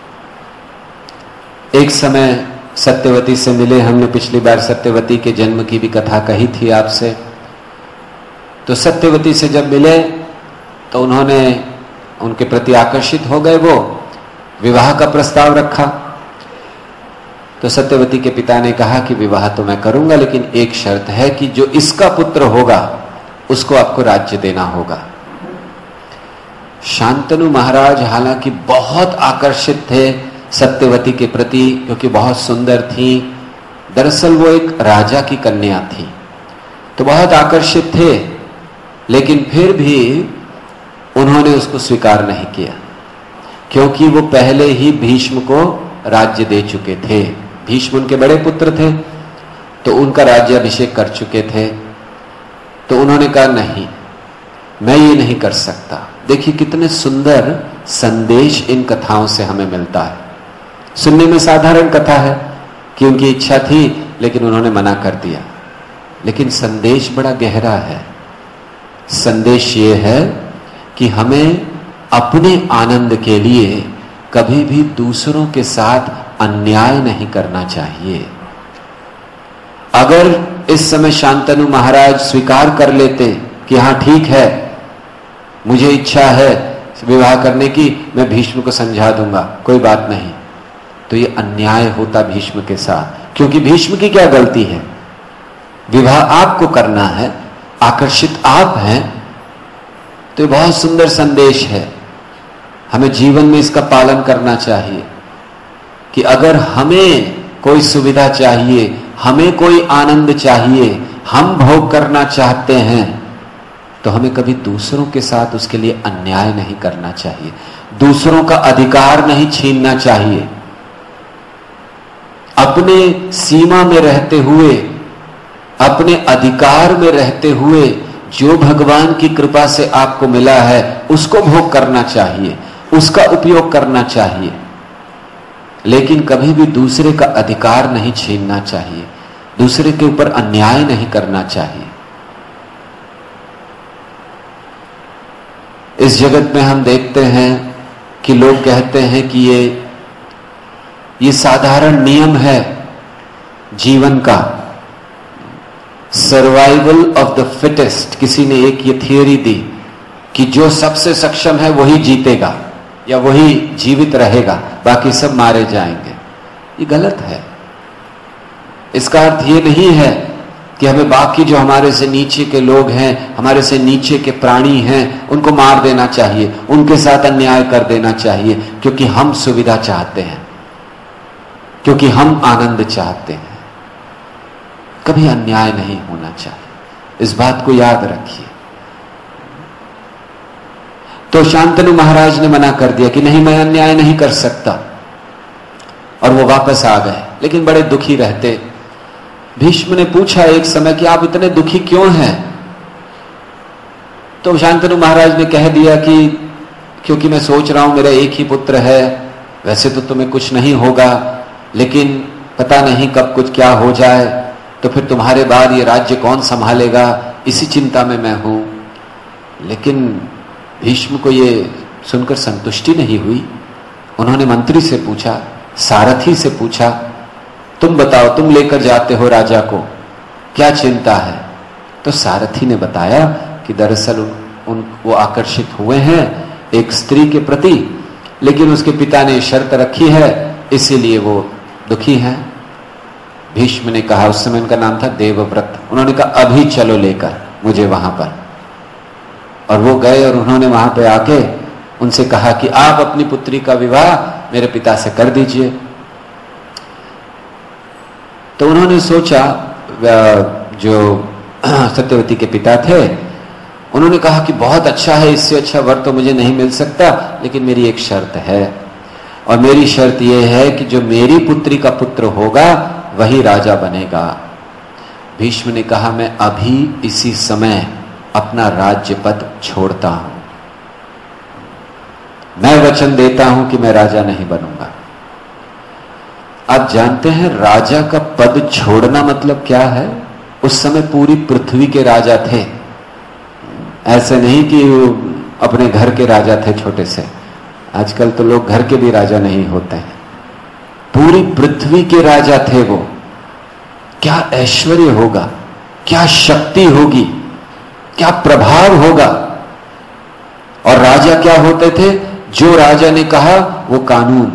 एक समय सत्यवती से मिले, हमने पिछली बार सत्यवती के जन्म की भी कथा कही थी आपसे। तो सत्यवती से जब मिले तो उन्होंने उनके प्रति आकर्षित हो गए, वो विवाह का प्रस्ताव रखा। तो सत्यवती के पिता ने कहा कि विवाह तो मैं करूंगा, लेकिन एक शर्त है कि जो इसका पुत्र होगा उसको आपको राज्य देना होगा। शांतनु महाराज हालांकि बहुत आकर्षित थे सत्यवती के प्रति, क्योंकि बहुत सुंदर थी। दरअसल वो एक राजा की कन्या थी, तो बहुत आकर्षित थे, लेकिन फिर भी उन्होंने उसको स्वीकार नहीं किया, क्योंकि वो पहले ही भीष्म को राज्य दे चुके थे। भीष्म उनके बड़े पुत्र थे, तो उनका राज्याभिषेक कर चुके थे। तो उन्होंने कहा नहीं, मैं ये नहीं कर सकता। देखिए कितने सुंदर संदेश इन कथाओं से हमें मिलता है। सुनने में साधारण कथा है कि उनकी इच्छा थी लेकिन उन्होंने मना कर दिया, लेकिन संदेश बड़ा गहरा है। संदेश ये है कि हमें अपने आनंद के लिए कभी भी दूसरों के साथ अन्याय नहीं करना चाहिए। अगर इस समय शांतनु महाराज स्वीकार कर लेते कि हाँ ठीक है, मुझे इच्छा है विवाह करने की, मैं भीष्म को समझा दूंगा, कोई बात नहीं, तो ये अन्याय होता भीष्म के साथ। क्योंकि भीष्म की क्या गलती है? विवाह आपको करना है, आकर्षित आप हैं, तो ये बहुत सुंदर संदेश है। हमें जीवन में इसका पालन करना चाहिए कि अगर हमें कोई सुविधा चाहिए, हमें कोई आनंद चाहिए, हम भोग करना चाहते हैं, तो हमें कभी दूसरों के साथ उसके लिए अन्याय नहीं करना चाहिए, दूसरों का अधिकार नहीं छीनना चाहिए। अपने सीमा में रहते हुए, अपने अधिकार में रहते हुए जो भगवान की कृपा से आपको मिला है उसको भोग करना चाहिए, उसका उपयोग करना चाहिए, लेकिन कभी भी दूसरे का अधिकार नहीं छीनना चाहिए, दूसरे के ऊपर अन्याय नहीं करना चाहिए। इस जगत में हम देखते हैं कि लोग कहते हैं कि ये साधारण नियम है जीवन का, सर्वाइवल ऑफ द फिटेस्ट। किसी ने एक ये थियरी दी कि जो सबसे सक्षम है वही जीतेगा या वही जीवित रहेगा, बाकी सब मारे जाएंगे। ये गलत है। इसका अर्थ ये नहीं है कि हमें बाकी जो हमारे से नीचे के लोग हैं, हमारे से नीचे के प्राणी हैं, उनको मार देना चाहिए, उनके साथ अन्याय कर देना चाहिए, क्योंकि हम सुविधा चाहते हैं, क्योंकि हम आनंद चाहते हैं। कभी अन्याय नहीं होना चाहिए, इस बात को याद रखिए। तो शांतनु महाराज ने मना कर दिया कि नहीं, मैं अन्याय नहीं कर सकता, और वो वापस आ गए, लेकिन बड़े दुखी रहते। भीष्म ने पूछा एक समय कि आप इतने दुखी क्यों हैं? तो शांतनु महाराज ने कह दिया कि क्योंकि मैं सोच रहा हूं मेरा एक ही पुत्र है, वैसे तो तुम्हें कुछ नहीं होगा, लेकिन पता नहीं कब कुछ क्या हो जाए, तो फिर तुम्हारे बाद ये राज्य कौन संभालेगा, इसी चिंता में मैं हूं। लेकिन भीष्म को ये सुनकर संतुष्टि नहीं हुई। उन्होंने मंत्री से पूछा, सारथी से पूछा, तुम बताओ, तुम लेकर जाते हो राजा को, क्या चिंता है? तो सारथी ने बताया कि दरअसल वो आकर्षित हुए हैं एक स्त्री के प्रति, लेकिन उसके पिता ने शर्त रखी है, इसीलिए वो दुखी हैं। भीष्म ने कहा, उस समय उनका नाम था देवव्रत, उन्होंने कहा अभी चलो लेकर मुझे वहां पर। और वो गए और उन्होंने वहां पे आके उनसे कहा कि आप अपनी पुत्री का विवाह मेरे पिता से कर दीजिए। तो उन्होंने सोचा, जो सत्यवती के पिता थे, उन्होंने कहा कि बहुत अच्छा है, इससे अच्छा वर तो मुझे नहीं मिल सकता, लेकिन मेरी एक शर्त है, और मेरी शर्त यह है कि जो मेरी पुत्री का पुत्र होगा वही राजा बनेगा। भीष्म ने कहा, मैं अभी इसी समय अपना राज्य पद छोड़ता हूं, मैं वचन देता हूं कि मैं राजा नहीं बनूंगा। आप जानते हैं राजा का पद छोड़ना मतलब क्या है? उस समय पूरी पृथ्वी के राजा थे, ऐसे नहीं कि अपने घर के राजा थे छोटे से। आजकल तो लोग घर के भी राजा नहीं होते हैं, पूरी पृथ्वी के राजा थे वो। क्या ऐश्वर्य होगा, क्या शक्ति होगी, क्या प्रभाव होगा। और राजा क्या होते थे? जो राजा ने कहा वो कानून।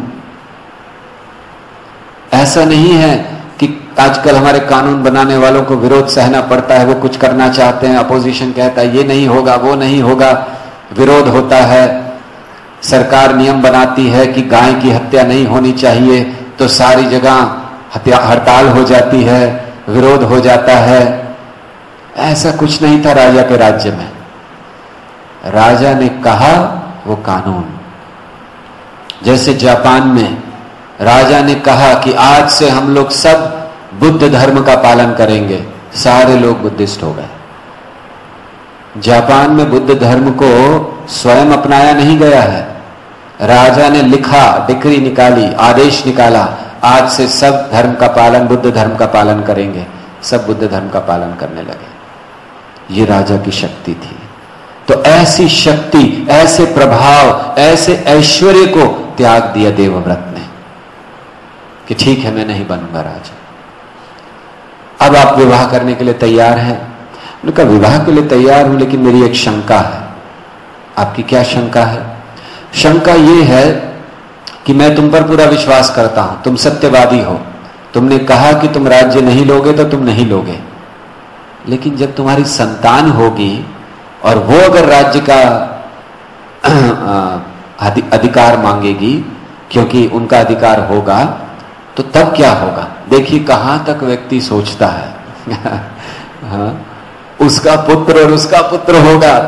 ऐसा नहीं है कि आजकल हमारे कानून बनाने वालों को विरोध सहना पड़ता है, वो कुछ करना चाहते हैं, अपोजिशन कहता है ये नहीं होगा, वो नहीं होगा, विरोध होता है। सरकार नियम बनाती है कि गाय की हत्या नहीं होनी चाहिए, तो सारी जगह हड़ताल हो जाती है, विरोध हो जाता है। ऐसा कुछ नहीं था राजा के राज्य में। राजा ने कहा वो कानून। जैसे जापान में राजा ने कहा कि आज से हम लोग सब बुद्ध धर्म का पालन करेंगे, सारे लोग बुद्धिस्ट हो गए। जापान में बुद्ध धर्म को स्वयं अपनाया नहीं गया है, राजा ने लिखा, डिक्री निकाली, आदेश निकाला, आज से सब धर्म का पालन, बुद्ध धर्म का पालन करेंगे। सब बुद्ध धर्म का पालन करने लगे। ये राजा की शक्ति थी। तो ऐसी शक्ति, ऐसे प्रभाव, ऐसे ऐश्वर्य को त्याग दिया देवव्रत ने कि ठीक है मैं नहीं बनूंगा राजा। अब आप विवाह करने के लिए तैयार हैं? उन्होंने कहा विवाह के लिए तैयार हूं, लेकिन मेरी एक शंका है। आपकी क्या शंका है? शंका ये है कि मैं तुम पर पूरा विश्वास करता हूं, तुम सत्यवादी हो, तुमने कहा कि तुम राज्य नहीं लोगे तो तुम नहीं लोगे, लेकिन जब तुम्हारी संतान होगी और वो अगर राज्य का अधिकार मांगेगी, क्योंकि उनका अधिकार होगा, तो तब क्या होगा? देखिए कहां तक व्यक्ति सोचता है। हाँ, उसका पुत्र और उसका पुत्र होगा,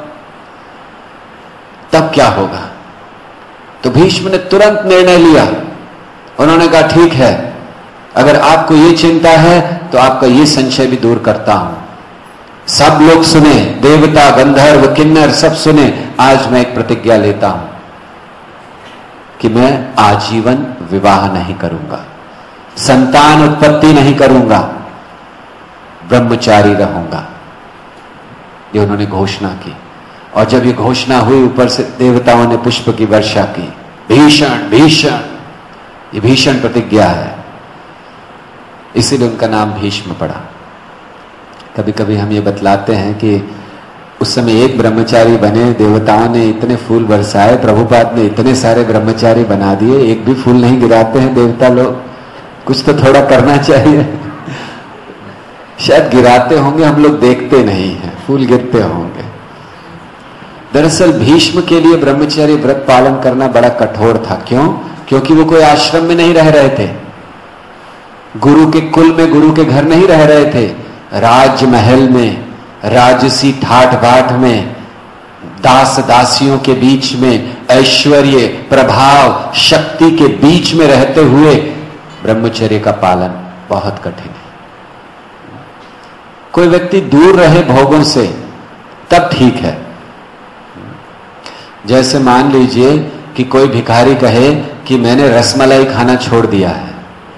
तब क्या होगा? तो भीष्म ने तुरंत निर्णय लिया। उन्होंने कहा ठीक है, अगर आपको ये चिंता है तो आपका ये संशय भी दूर करता हूं। सब लोग सुने, देवता, गंधर्व, किन्नर सब सुने। आज मैं एक प्रतिज्ञा लेता हूं कि मैं आजीवन विवाह नहीं करूंगा, संतान उत्पत्ति नहीं करूंगा, ब्रह्मचारी रहूंगा। ये उन्होंने घोषणा की। और जब ये घोषणा हुई, ऊपर से देवताओं ने पुष्प की वर्षा की। भीषण भीषण, ये भीषण प्रतिज्ञा है, इसीलिए उनका नाम भीष्म पड़ा। कभी कभी हम ये बतलाते हैं कि उस समय एक ब्रह्मचारी बने, देवताओं ने इतने फूल बरसाए, प्रभुपाद ने इतने सारे ब्रह्मचारी बना दिए, एक भी फूल नहीं गिराते हैं देवता लोग। कुछ तो थोड़ा करना चाहिए। शायद गिराते होंगे, हम लोग देखते नहीं हैं, फूल गिरते होंगे। दरअसल भीष्म के लिए ब्रह्मचर्य व्रत पालन करना बड़ा कठोर था। क्यों? क्योंकि वो कोई आश्रम में नहीं रह रहे थे, गुरु के कुल में, गुरु के घर नहीं रह रहे थे, राजमहल में, राजसी ठाठ बाट में, दास दासियों के बीच में, ऐश्वर्य, प्रभाव, शक्ति के बीच में रहते हुए ब्रह्मचर्य का पालन बहुत कठिन है। कोई व्यक्ति दूर रहे भोगों से तब ठीक है। जैसे मान लीजिए कि कोई भिखारी कहे कि मैंने रसमलाई खाना छोड़ दिया है,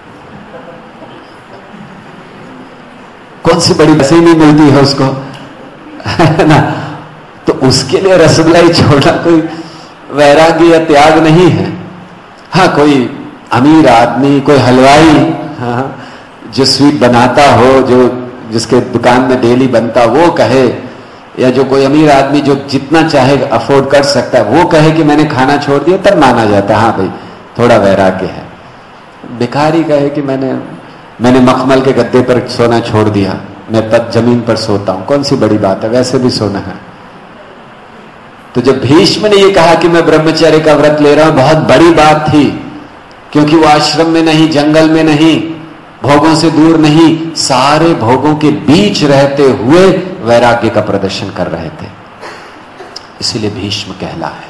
कौन सी बड़ी पैसे ही नहीं मिलती है उसको, है ना? तो उसके लिए रसमलाई छोड़ना कोई वैराग्य या त्याग नहीं है। हाँ, कोई अमीर आदमी, कोई हलवाई, हाँ, जो स्वीट बनाता हो, जो जिसके दुकान में डेली बनता, वो कहे, या जो कोई अमीर आदमी जो जितना चाहे अफोर्ड कर सकता है, वो कहे कि मैंने खाना छोड़ दिया, तब माना जाता है हाँ भाई थोड़ा वैराग्य है। भिखारी कहे कि मैंने मखमल के गद्दे पर सोना छोड़ दिया, मैं पद जमीन पर सोता हूं, कौन सी बड़ी बात है, वैसे भी सोना है। तो जब भीष्म ने ये कहा कि मैं ब्रह्मचर्य का व्रत ले रहा हूं, बहुत बड़ी बात थी, क्योंकि वो आश्रम में नहीं, जंगल में नहीं, भोगों से दूर नहीं, सारे भोगों के बीच रहते हुए वैराग्य का प्रदर्शन कर रहे थे। इसीलिए भीष्म कहला है।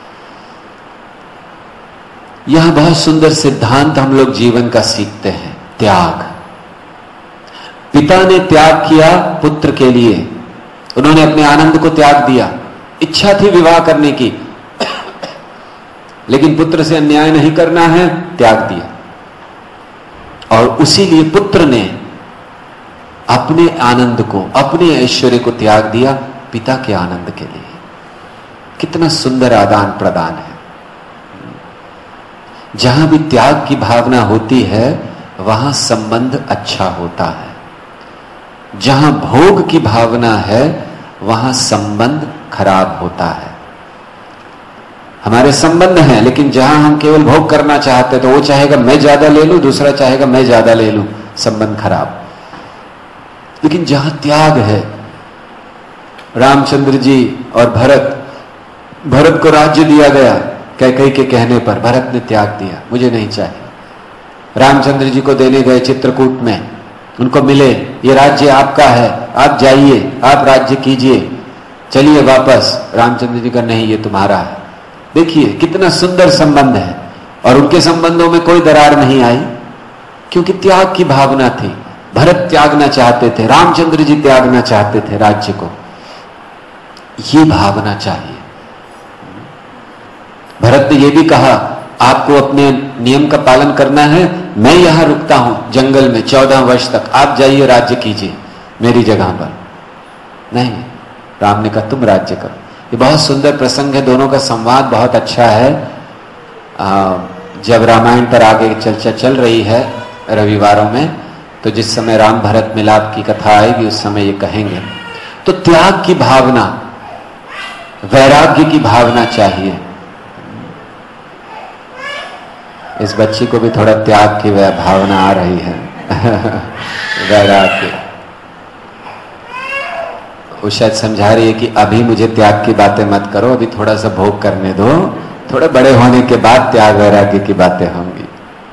यहां बहुत सुंदर सिद्धांत हम लोग जीवन का सीखते हैं। त्याग, पिता ने त्याग किया पुत्र के लिए, उन्होंने अपने आनंद को त्याग दिया। इच्छा थी विवाह करने की, लेकिन पुत्र से अन्याय नहीं करना है, त्याग दिया। और उसी लिए पुत्र ने अपने आनंद को, अपने ऐश्वर्य को त्याग दिया पिता के आनंद के लिए। कितना सुंदर आदान प्रदान है। जहां भी त्याग की भावना होती है वहां संबंध अच्छा होता है। जहां भोग की भावना है वहां संबंध खराब होता है। हमारे संबंध हैं, लेकिन जहां हम केवल भोग करना चाहते तो वो चाहेगा मैं ज्यादा ले लूं, दूसरा चाहेगा मैं ज्यादा ले लूं, संबंध खराब। लेकिन जहां त्याग है, रामचंद्र जी और भरत को राज्य दिया गया, कैकेयी के कहने पर भरत ने त्याग दिया, मुझे नहीं चाहिए। रामचंद्र जी को देने गए चित्रकूट में, उनको मिले, ये राज्य आपका है, आप जाइए, आप राज्य कीजिए, चलिए वापस। रामचंद्र जी का नहीं, ये तुम्हारा है। देखिए कितना सुंदर संबंध है, और उनके संबंधों में कोई दरार नहीं आई, क्योंकि त्याग की भावना थी। भरत त्यागना चाहते थे, रामचंद्र जी त्यागना चाहते थे राज्य को। ये भावना चाहिए। भरत ने यह भी कहा आपको अपने नियम का पालन करना है, मैं यहां रुकता हूं जंगल में 14 वर्ष तक, आप जाइए राज्य कीजिए मेरी जगह पर। नहीं, राम ने कहा तुम राज्य करो। ये बहुत सुंदर प्रसंग है, दोनों का संवाद बहुत अच्छा है। जब रामायण पर आगे चर्चा चल रही है रविवारों में, तो जिस समय राम भरत मिलाप की कथा आएगी उस समय ये कहेंगे। तो त्याग की भावना, वैराग्य की भावना चाहिए। इस बच्ची को भी थोड़ा त्याग की भावना आ रही है। वैराग्य, वो शायद समझा रही है कि अभी मुझे त्याग की बातें मत करो, अभी थोड़ा सा भोग करने दो, थोड़े बड़े होने के बाद त्याग वैराग्य की बातें होंगी।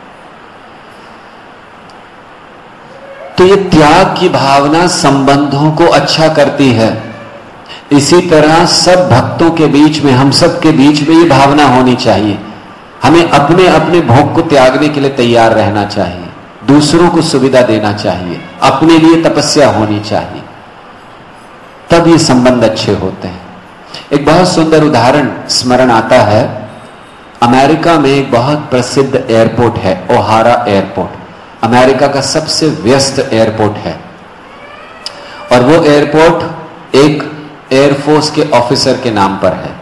तो ये त्याग की भावना संबंधों को अच्छा करती है। इसी तरह सब भक्तों के बीच में, हम सब के बीच में ये भावना होनी चाहिए। हमें अपने अपने भोग को त्यागने के लिए तैयार रहना चाहिए, दूसरों को सुविधा देना चाहिए, अपने लिए तपस्या होनी चाहिए, तब ये संबंध अच्छे होते हैं। एक बहुत सुंदर उदाहरण स्मरण आता है। अमेरिका में एक बहुत प्रसिद्ध एयरपोर्ट है, ओहारा एयरपोर्ट। अमेरिका का सबसे व्यस्त एयरपोर्ट है और वो एयरपोर्ट एक एयरफोर्स के ऑफिसर के नाम पर है।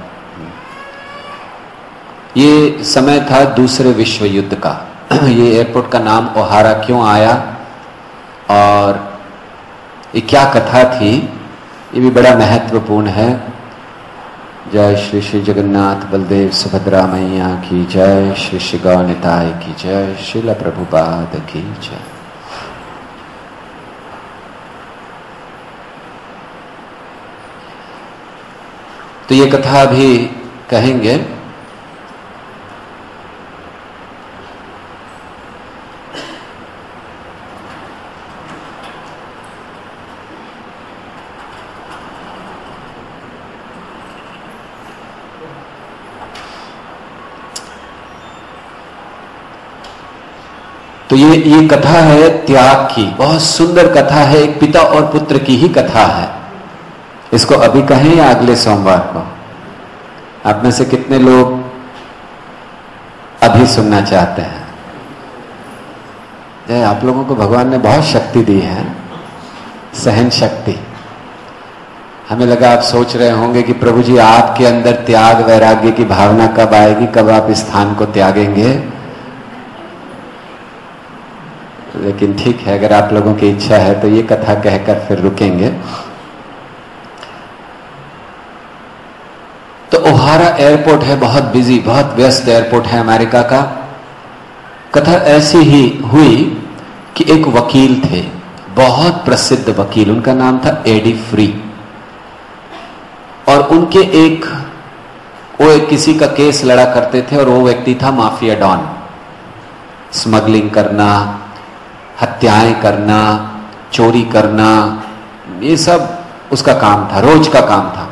ये समय था दूसरे विश्व युद्ध का। ये एयरपोर्ट का नाम ओहारा क्यों आया और ये क्या कथा थी, ये भी बड़ा महत्वपूर्ण है। जय श्री श्री जगन्नाथ बलदेव सुभद्रा मैया की जय, श्री श्री गौनिताय की जय, श्रील प्रभुपाद की जय। तो ये कथा भी कहेंगे। तो ये कथा है त्याग की, बहुत सुंदर कथा है। एक पिता और पुत्र की ही कथा है। इसको अभी कहें या अगले सोमवार को? आप में से कितने लोग अभी सुनना चाहते हैं? आप लोगों को भगवान ने बहुत शक्ति दी है, सहन शक्ति। हमें लगा आप सोच रहे होंगे कि प्रभु जी आपके अंदर त्याग वैराग्य की भावना कब आएगी, कब आप इस स्थान को त्यागेंगे। लेकिन ठीक है, अगर आप लोगों की इच्छा है तो ये कथा कहकर फिर रुकेंगे। तो ओहारा एयरपोर्ट है, बहुत बिजी, बहुत व्यस्त एयरपोर्ट है अमेरिका का। कथा ऐसी ही हुई कि एक वकील थे, बहुत प्रसिद्ध वकील, उनका नाम था एडी फ्री। और उनके वो किसी का केस लड़ा करते थे और वो व्यक्ति था माफिया डॉन। स्मगलिंग करना, हत्याएं करना, चोरी करना, ये सब उसका काम था, रोज का काम था।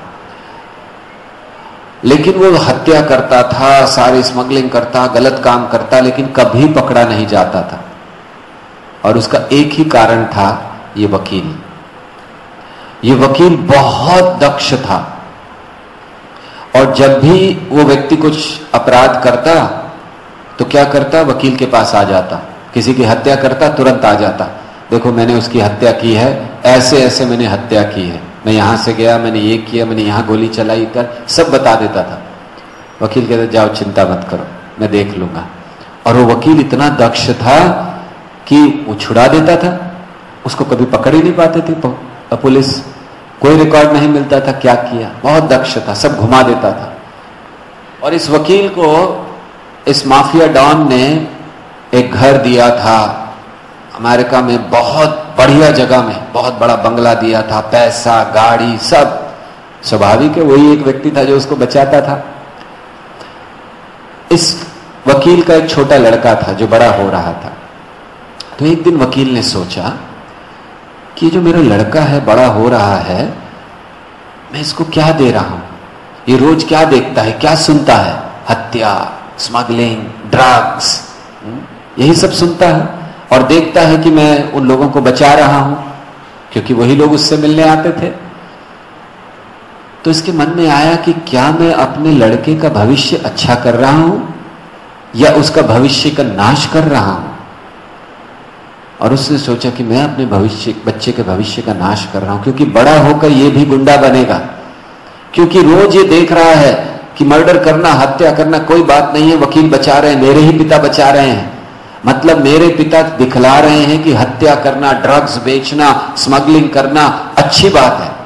लेकिन वो हत्या करता था, सारी स्मगलिंग करता, गलत काम करता, लेकिन कभी पकड़ा नहीं जाता था। और उसका एक ही कारण था, ये वकील। ये वकील बहुत दक्ष था और जब भी वो व्यक्ति कुछ अपराध करता तो क्या करता, वकील के पास आ जाता। किसी की हत्या करता, तुरंत आ जाता, देखो मैंने उसकी हत्या की है, ऐसे ऐसे मैंने हत्या की है, मैं यहां से गया, मैंने ये किया, मैंने यहां गोली चलाई, कर सब बता देता था। वकील कहता जाओ चिंता मत करो, मैं देख लूंगा। और वो वकील इतना दक्ष था कि वो छुड़ा देता था, उसको कभी पकड़ ही नहीं पाते थे पुलिस, कोई रिकॉर्ड नहीं मिलता था क्या किया। बहुत दक्ष था, सब घुमा देता था। और इस वकील को इस माफिया डॉन ने एक घर दिया था अमेरिका में, बहुत बढ़िया जगह में, बहुत बड़ा बंगला दिया था, पैसा, गाड़ी, सब। स्वाभाविक है, वही एक व्यक्ति था जो उसको बचाता था। इस वकील का एक छोटा लड़का था जो बड़ा हो रहा था। तो एक दिन वकील ने सोचा कि जो मेरा लड़का है, बड़ा हो रहा है, मैं इसको क्या दे रहा हूं, ये रोज क्या देखता है, क्या सुनता है, हत्या, स्मगलिंग, ड्रग्स, यही सब सुनता है और देखता है कि मैं उन लोगों को बचा रहा हूं क्योंकि वही लोग उससे मिलने आते थे। तो इसके मन में आया कि क्या मैं अपने लड़के का भविष्य अच्छा कर रहा हूं या उसका भविष्य का नाश कर रहा हूं। और उसने सोचा कि मैं अपने बच्चे के भविष्य का नाश कर रहा हूं, क्योंकि बड़ा होकर ये भी गुंडा बनेगा, क्योंकि रोज ये देख रहा है कि मर्डर करना, हत्या करना कोई बात नहीं है, वकील बचा रहे हैं, मेरे ही पिता बचा रहे हैं, मतलब मेरे पिता दिखला रहे हैं कि हत्या करना, ड्रग्स बेचना, स्मगलिंग करना अच्छी बात है।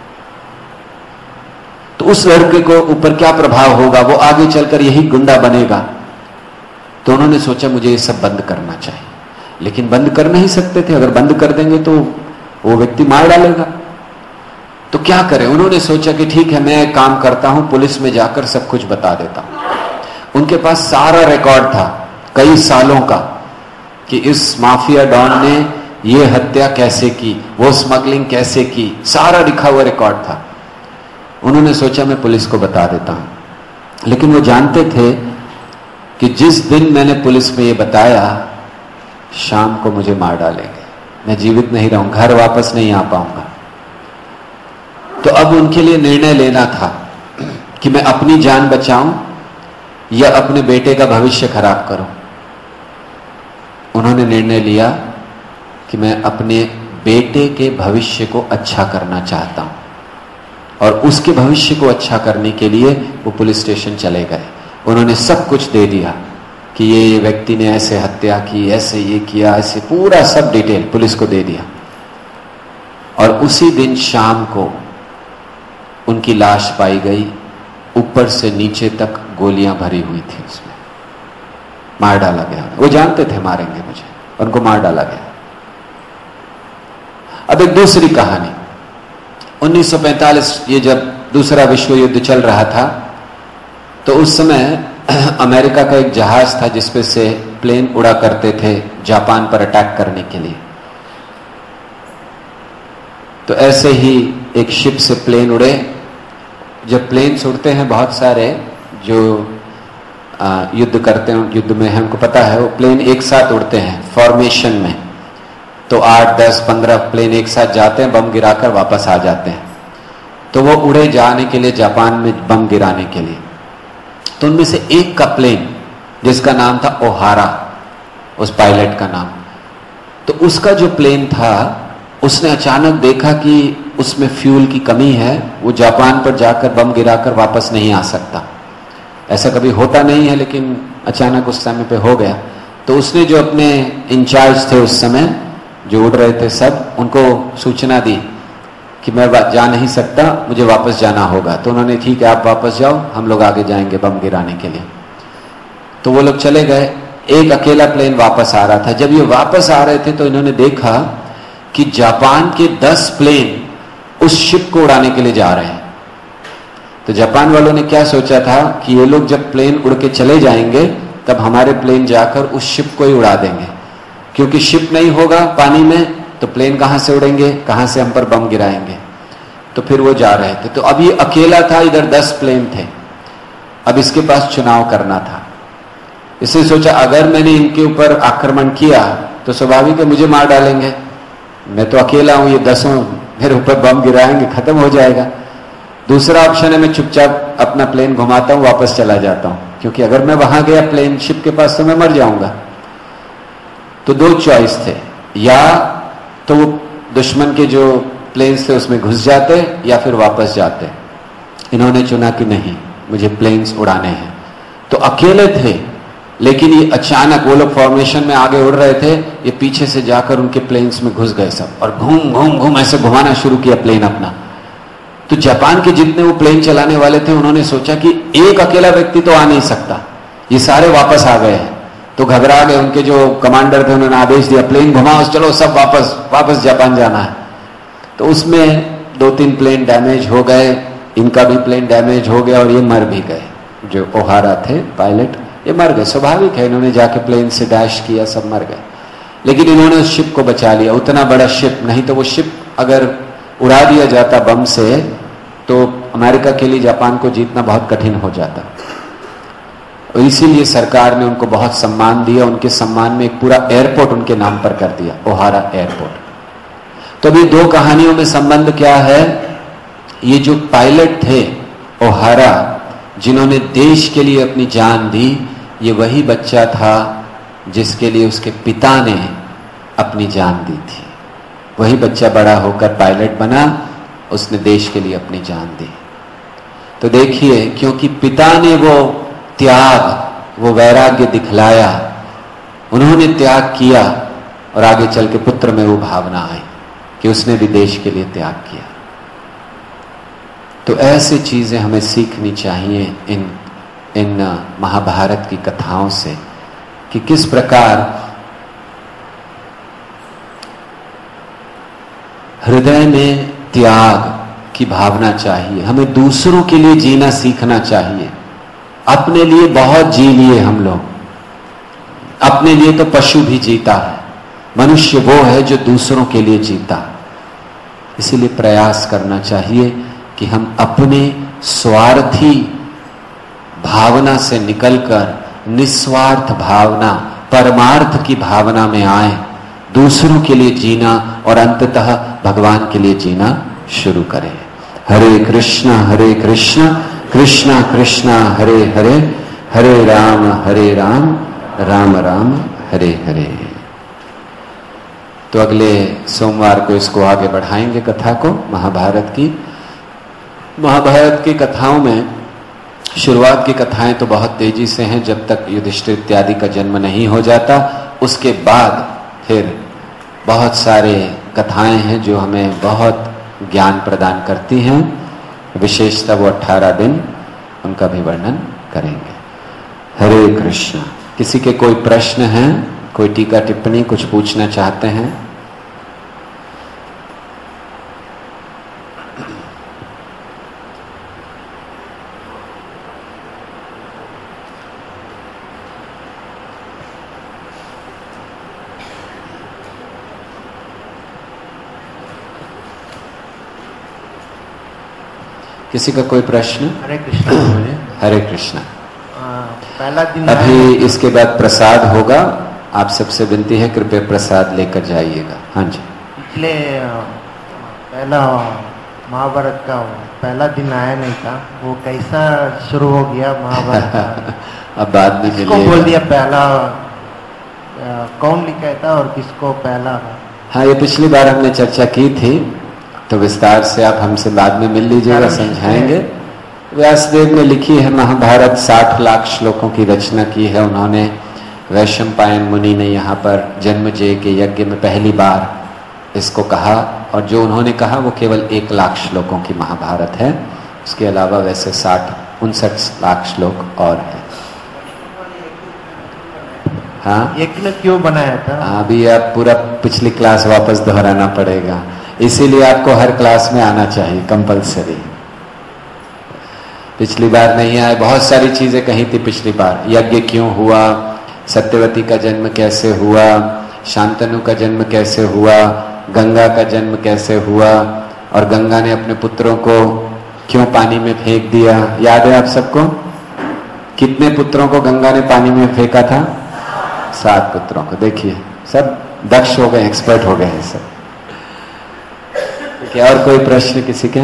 तो उस लड़के को ऊपर क्या प्रभाव होगा, वो आगे चलकर यही गुंडा बनेगा। तो उन्होंने सोचा मुझे ये सब बंद करना चाहिए, लेकिन बंद कर नहीं सकते थे, अगर बंद कर देंगे तो वो व्यक्ति मार डालेगा। तो क्या करें, उन्होंने सोचा कि ठीक है मैं एक काम करता हूं, पुलिस में जाकर सब कुछ बता देता हूं। उनके पास सारा रिकॉर्ड था कई सालों का कि इस माफिया डॉन ने ये हत्या कैसे की, वो स्मगलिंग कैसे की, सारा लिखा हुआ रिकॉर्ड था। उन्होंने सोचा मैं पुलिस को बता देता हूं, लेकिन वो जानते थे कि जिस दिन मैंने पुलिस में ये बताया शाम को मुझे मार डालेंगे, मैं जीवित नहीं रहूंगा, घर वापस नहीं आ पाऊंगा। तो अब उनके लिए निर्णय लेना था कि मैं अपनी जान बचाऊं या अपने बेटे का भविष्य खराब करूं। उन्होंने निर्णय लिया कि मैं अपने बेटे के भविष्य को अच्छा करना चाहता हूं, और उसके भविष्य को अच्छा करने के लिए वो पुलिस स्टेशन चले गए। उन्होंने सब कुछ दे दिया कि ये व्यक्ति ने ऐसे हत्या की, ऐसे ये किया, ऐसे पूरा सब डिटेल पुलिस को दे दिया। और उसी दिन शाम को उनकी लाश पाई गई, ऊपर से नीचे तक गोलियां भरी हुई थी, उसमें मार डाला गया। वो जानते थे मारेंगे मुझे, उनको मार डाला गया। अब एक दूसरी कहानी, 1945 ये जब दूसरा विश्व युद्ध चल रहा था, तो उस समय अमेरिका का एक जहाज था जिसपे से प्लेन उड़ा करते थे जापान पर अटैक करने के लिए। तो ऐसे ही एक शिप से प्लेन उड़े। जब प्लेन्स उड़ते हैं बहुत सारे जो युद्ध करते हैं, युद्ध में हमको पता है, वो प्लेन एक साथ उड़ते हैं फॉर्मेशन में। तो 8, 10, 15 प्लेन एक साथ जाते हैं, बम गिराकर वापस आ जाते हैं। तो वो उड़े जाने के लिए जापान में बम गिराने के लिए। तो उनमें से एक का प्लेन जिसका नाम था ओहारा, उस पायलट का नाम, तो उसका जो प्लेन था उसने अचानक देखा कि उसमें फ्यूल की कमी है, वो जापान पर जाकर बम गिराकर वापस नहीं आ सकता। ऐसा कभी होता नहीं है, लेकिन अचानक उस समय पे हो गया। तो उसने जो अपने इंचार्ज थे उस समय, जो उड़ रहे थे सब, उनको सूचना दी कि मैं जा नहीं सकता, मुझे वापस जाना होगा। तो उन्होंने ठीक है आप वापस जाओ, हम लोग आगे जाएंगे बम गिराने के लिए। तो वो लोग चले गए। एक अकेला प्लेन वापस आ रहा था। जब ये वापस आ रहे थे तो इन्होंने देखा कि जापान के 10 प्लेन उस शिप को उड़ाने के लिए जा रहे हैं। तो जापान वालों ने क्या सोचा था कि ये लोग जब प्लेन उड़ के चले जाएंगे तब हमारे प्लेन जाकर उस शिप को ही उड़ा देंगे, क्योंकि शिप नहीं होगा पानी में तो प्लेन कहां से उड़ेंगे, कहां से हम पर बम गिराएंगे। तो फिर वो जा रहे थे। तो अब ये अकेला था, इधर 10 प्लेन थे। अब इसके पास चुनाव करना था। इसने सोचा अगर मैंने इनके ऊपर आक्रमण किया तो स्वाभाविक है मुझे मार डालेंगे, मैं तो अकेला हूं, ये 10 मेरे ऊपर बम गिराएंगे, खत्म हो जाएगा। दूसरा ऑप्शन है मैं चुपचाप अपना प्लेन घुमाता हूं, वापस चला जाता हूं, क्योंकि अगर मैं वहां गया प्लेन शिप के पास तो मैं मर जाऊंगा। तो 2 चॉइस थे, या तो वो दुश्मन के जो प्लेन्स थे उसमें घुस जाते या फिर वापस जाते। इन्होंने चुना कि नहीं, मुझे प्लेन्स उड़ाने हैं। तो अकेले थे, लेकिन ये अचानक वो लोग फॉर्मेशन में आगे उड़ रहे थे, ये पीछे से जाकर उनके प्लेन्स में घुस गए सब, और घूम घूम घूम ऐसे घुमाना शुरू किया प्लेन अपना। तो जापान के जितने वो प्लेन चलाने वाले थे उन्होंने सोचा कि एक अकेला व्यक्ति तो आ नहीं सकता, ये सारे वापस आ गए हैं। तो घबरा गए। उनके जो कमांडर थे उन्होंने आदेश दिया प्लेन घुमाओ, चलो सब वापस जापान जाना है। तो उसमें 2-3 प्लेन डैमेज हो गए, इनका भी प्लेन डैमेज हो गया और ये मर भी गए। जो ओहारा थे पायलट, ये मर गए। स्वाभाविक है, इन्होंने जाके प्लेन से डैश किया, सब मर गए। लेकिन इन्होंने उस शिप को बचा लिया। उतना बड़ा शिप, नहीं तो वो शिप अगर उड़ा दिया जाता बम से तो अमेरिका के लिए जापान को जीतना बहुत कठिन हो जाता। और इसीलिए सरकार ने उनको बहुत सम्मान दिया। उनके सम्मान में एक पूरा एयरपोर्ट उनके नाम पर कर दिया, ओहारा एयरपोर्ट। तो अभी 2 कहानियों में संबंध क्या है? ये जो पायलट थे ओहारा, जिन्होंने देश के लिए अपनी जान दी, ये वही बच्चा था जिसके लिए उसके पिता ने अपनी जान दी थी। वही बच्चा बड़ा होकर पायलट बना, उसने देश के लिए अपनी जान दी। तो देखिए, क्योंकि पिता ने वो त्याग, वो वैराग्य दिखलाया, उन्होंने त्याग किया, और आगे चल के पुत्र में वो भावना आई कि उसने भी देश के लिए त्याग किया। तो ऐसी चीजें हमें सीखनी चाहिए इन महाभारत की कथाओं से, कि किस प्रकार हृदय में त्याग की भावना चाहिए। हमें दूसरों के लिए जीना सीखना चाहिए। अपने लिए बहुत जी लिए हम लोग, अपने लिए तो पशु भी जीता है, मनुष्य वो है जो दूसरों के लिए जीता। इसीलिए प्रयास करना चाहिए कि हम अपने स्वार्थी भावना से निकलकर निस्वार्थ भावना, परमार्थ की भावना में आए, दूसरों के लिए जीना और अंततः भगवान के लिए जीना शुरू करें। हरे कृष्णा कृष्णा कृष्णा हरे हरे, हरे राम राम राम हरे हरे। तो अगले सोमवार को इसको आगे बढ़ाएंगे कथा को, महाभारत की कथाओं में शुरुआत की कथाएं तो बहुत तेजी से हैं, जब तक युधिष्ठिर इत्यादि का जन्म नहीं हो जाता। उसके बाद फिर बहुत सारे कथाएं हैं जो हमें बहुत ज्ञान प्रदान करती हैं, विशेषतः वो 18 दिन, उनका भी वर्णन करेंगे। हरे कृष्ण। किसी के कोई प्रश्न हैं, कोई टीका टिप्पणी, कुछ पूछना चाहते हैं? किसी का कोई प्रश्न? हरे कृष्ण। हरे कृष्ण। पहला दिन अभी इसके बाद प्रसाद होगा, आप सबसे विनती है कृपया प्रसाद लेकर जाइएगा। हाँ जी। पिछले पहला महाभारत का पहला दिन आया नहीं था, वो कैसा शुरू हो गया महाभारत का? अब बाद में किसको बोल दिया पहला, कौन लिखा था और किसको पहला? हाँ, ये पिछली बार हमने चर्चा की थी, तो विस्तार से आप हमसे बाद में मिल लीजिएगा, समझाएंगे। व्यासदेव ने लिखी है महाभारत, 60 लाख श्लोकों की रचना की है उन्होंने। वैशंपायन मुनि ने यहाँ पर जन्मजय के यज्ञ में पहली बार इसको कहा, और जो उन्होंने कहा वो केवल 1 लाख श्लोकों की महाभारत है। उसके अलावा वैसे 59 लाख श्लोक और है। हाँ, यज्ञ क्यों बनाया था? अभी आप पूरा पिछली क्लास वापस दोहराना पड़ेगा, इसीलिए आपको हर क्लास में आना चाहिए कंपलसरी। पिछली बार नहीं आए, बहुत सारी चीजें कही थी पिछली बार। यज्ञ क्यों हुआ, सत्यवती का जन्म कैसे हुआ, शांतनु का जन्म कैसे हुआ, गंगा का जन्म कैसे हुआ, और गंगा ने अपने पुत्रों को क्यों पानी में फेंक दिया। याद है आप सबको? कितने पुत्रों को गंगा ने पानी में फेंका था? 7 पुत्रों को। देखिए सब दक्ष हो गए, एक्सपर्ट हो गए हैं सब। क्या और कोई प्रश्न किसी के?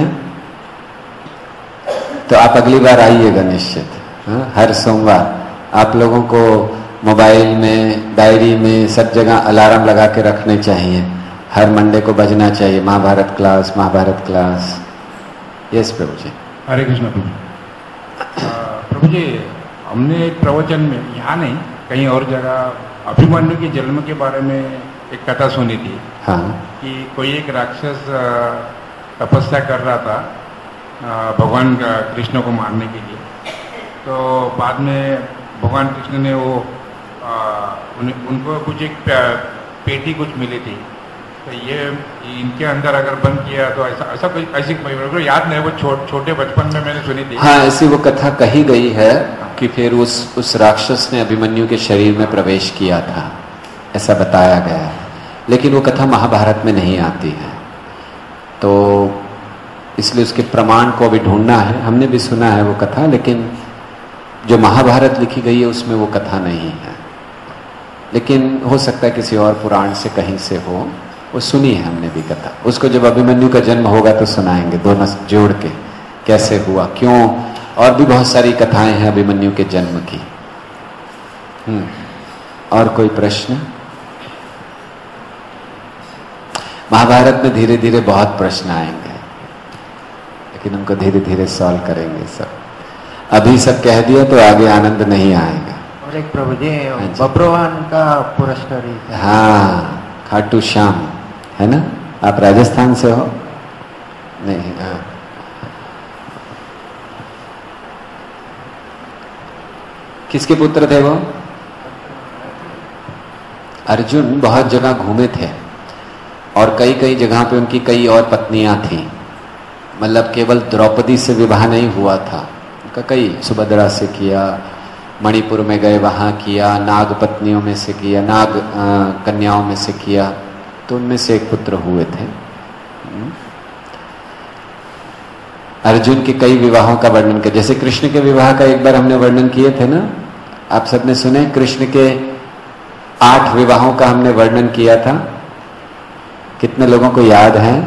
तो आप अगली बार आइएगा निश्चित। हाँ, हर सोमवार आप लोगों को मोबाइल में, डायरी में, सब जगह अलार्म लगा के रखने चाहिए। हर मंडे को बजना चाहिए Mahabharat class, Mahabharat class. Yes Prabhu ji. Hare Krishna Prabhu. Prabhu ji, हमने एक प्रवचन में, यहाँ नहीं कहीं और जगह, अभिमन्यु के जन्म के बारे में एक कथा सुनी थी। हाँ, कि कोई एक राक्षस तपस्या कर रहा था भगवान कृष्ण को मारने के लिए। तो बाद में भगवान कृष्ण ने वो उनको कुछ एक पेटी कुछ मिली थी, तो ये इनके अंदर अगर बंद किया तो ऐसा कोई ऐसी याद नहीं, वो छोटे बचपन में मैंने सुनी थी। हाँ, ऐसी वो कथा कही गई है कि फिर उस राक्षस ने अभिमन्यु के शरीर में प्रवेश किया था, ऐसा बताया गया है। लेकिन वो कथा महाभारत में नहीं आती है, तो इसलिए उसके प्रमाण को अभी ढूंढना है। हमने भी सुना है वो कथा, लेकिन जो महाभारत लिखी गई है उसमें वो कथा नहीं है। लेकिन हो सकता है किसी और पुराण से कहीं से हो, वो सुनी है हमने भी कथा। उसको जब अभिमन्यु का जन्म होगा तो सुनाएंगे, दोनों जोड़ के कैसे हुआ, क्यों, और भी बहुत सारी कथाएं हैं अभिमन्यु के जन्म की। और कोई प्रश्न? महाभारत में धीरे धीरे बहुत प्रश्न आएंगे, लेकिन उनको धीरे धीरे सॉल्व करेंगे सब। अभी सब कह दिया तो आगे आनंद नहीं आएगा। और एक प्रभु जी, बब्रुवाहन का पूरा स्टोरी। हाँ, खाटू श्याम है ना? आप राजस्थान से हो? नहीं। हाँ, किसके पुत्र थे वो? अर्जुन बहुत जगह घूमे थे, और कई कई जगह पे उनकी कई और पत्नियां थीं। मतलब केवल द्रौपदी से विवाह नहीं हुआ था, कई, सुभद्रा से किया, मणिपुर में गए वहाँ किया, नाग पत्नियों में से किया, नाग कन्याओं में से किया, तो उनमें से एक पुत्र हुए थे। अर्जुन के कई विवाहों का वर्णन किया, जैसे कृष्ण के विवाह का एक बार हमने वर्णन किए थे ना, आप सबने सुने। कृष्ण के 8 विवाहों का हमने वर्णन किया था। कितने लोगों को याद है?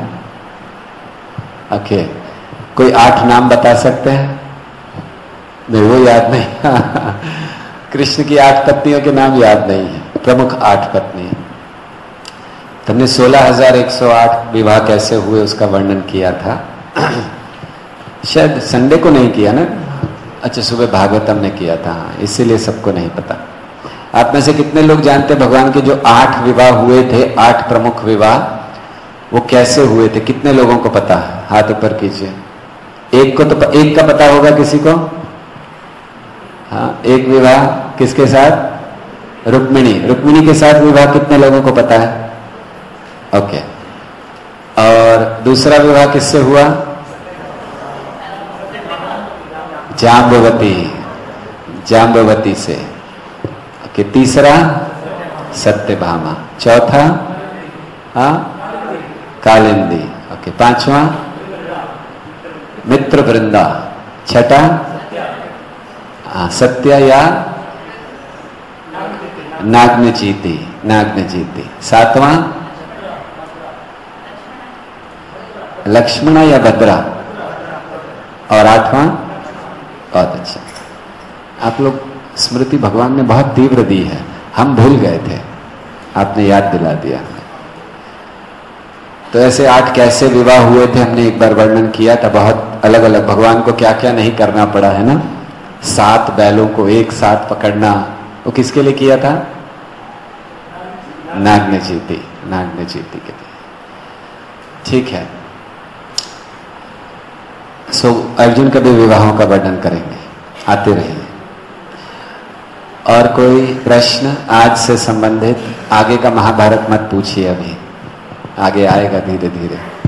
ओके, कोई 8 नाम बता सकते हैं? नहीं, वो याद नहीं। कृष्ण की 8 पत्नियों के नाम याद नहीं है, प्रमुख 8 पत्नी। तुमने 16,108 विवाह कैसे हुए उसका वर्णन किया था। शायद संडे को नहीं किया ना? अच्छा, सुबह भागवतम ने किया था, इसीलिए सबको नहीं पता। आप में से कितने लोग जानते भगवान के जो 8 विवाह हुए थे, 8 प्रमुख विवाह, वो कैसे हुए थे? कितने लोगों को पता है? हाथ ऊपर कीजिए। एक को तो एक का पता होगा किसी को? हाँ, एक विवाह किसके साथ? रुक्मिणी। रुक्मिणी के साथ विवाह कितने लोगों को पता है? ओके। और दूसरा विवाह किससे हुआ? जाम्बवती, जाम्बवती से। ओके, तीसरा सत्यभामा, चौथा कालिंदी, ओके, 5वां मित्रवृंदा, छठा सत्या या नागनचीती, नागनचीती, 7वां लक्ष्मणा या भद्रा, और 8वां, बहुत अच्छा। आप लोग स्मृति भगवान ने बहुत तीव्र दी है, हम भूल गए थे, आपने याद दिला दिया। तो ऐसे 8 कैसे विवाह हुए थे हमने एक बार वर्णन किया था, बहुत अलग अलग। भगवान को क्या क्या नहीं करना पड़ा है ना। 7 बैलों को एक साथ पकड़ना, वो किसके लिए किया था? नागनचीती, नागनचीती के लिए। ठीक है। सो अर्जुन के भी विवाहों का वर्णन करेंगे, आते रहिए। और कोई प्रश्न आज से संबंधित? आगे का महाभारत मत पूछिए, अभी आगे आएगा धीरे धीरे।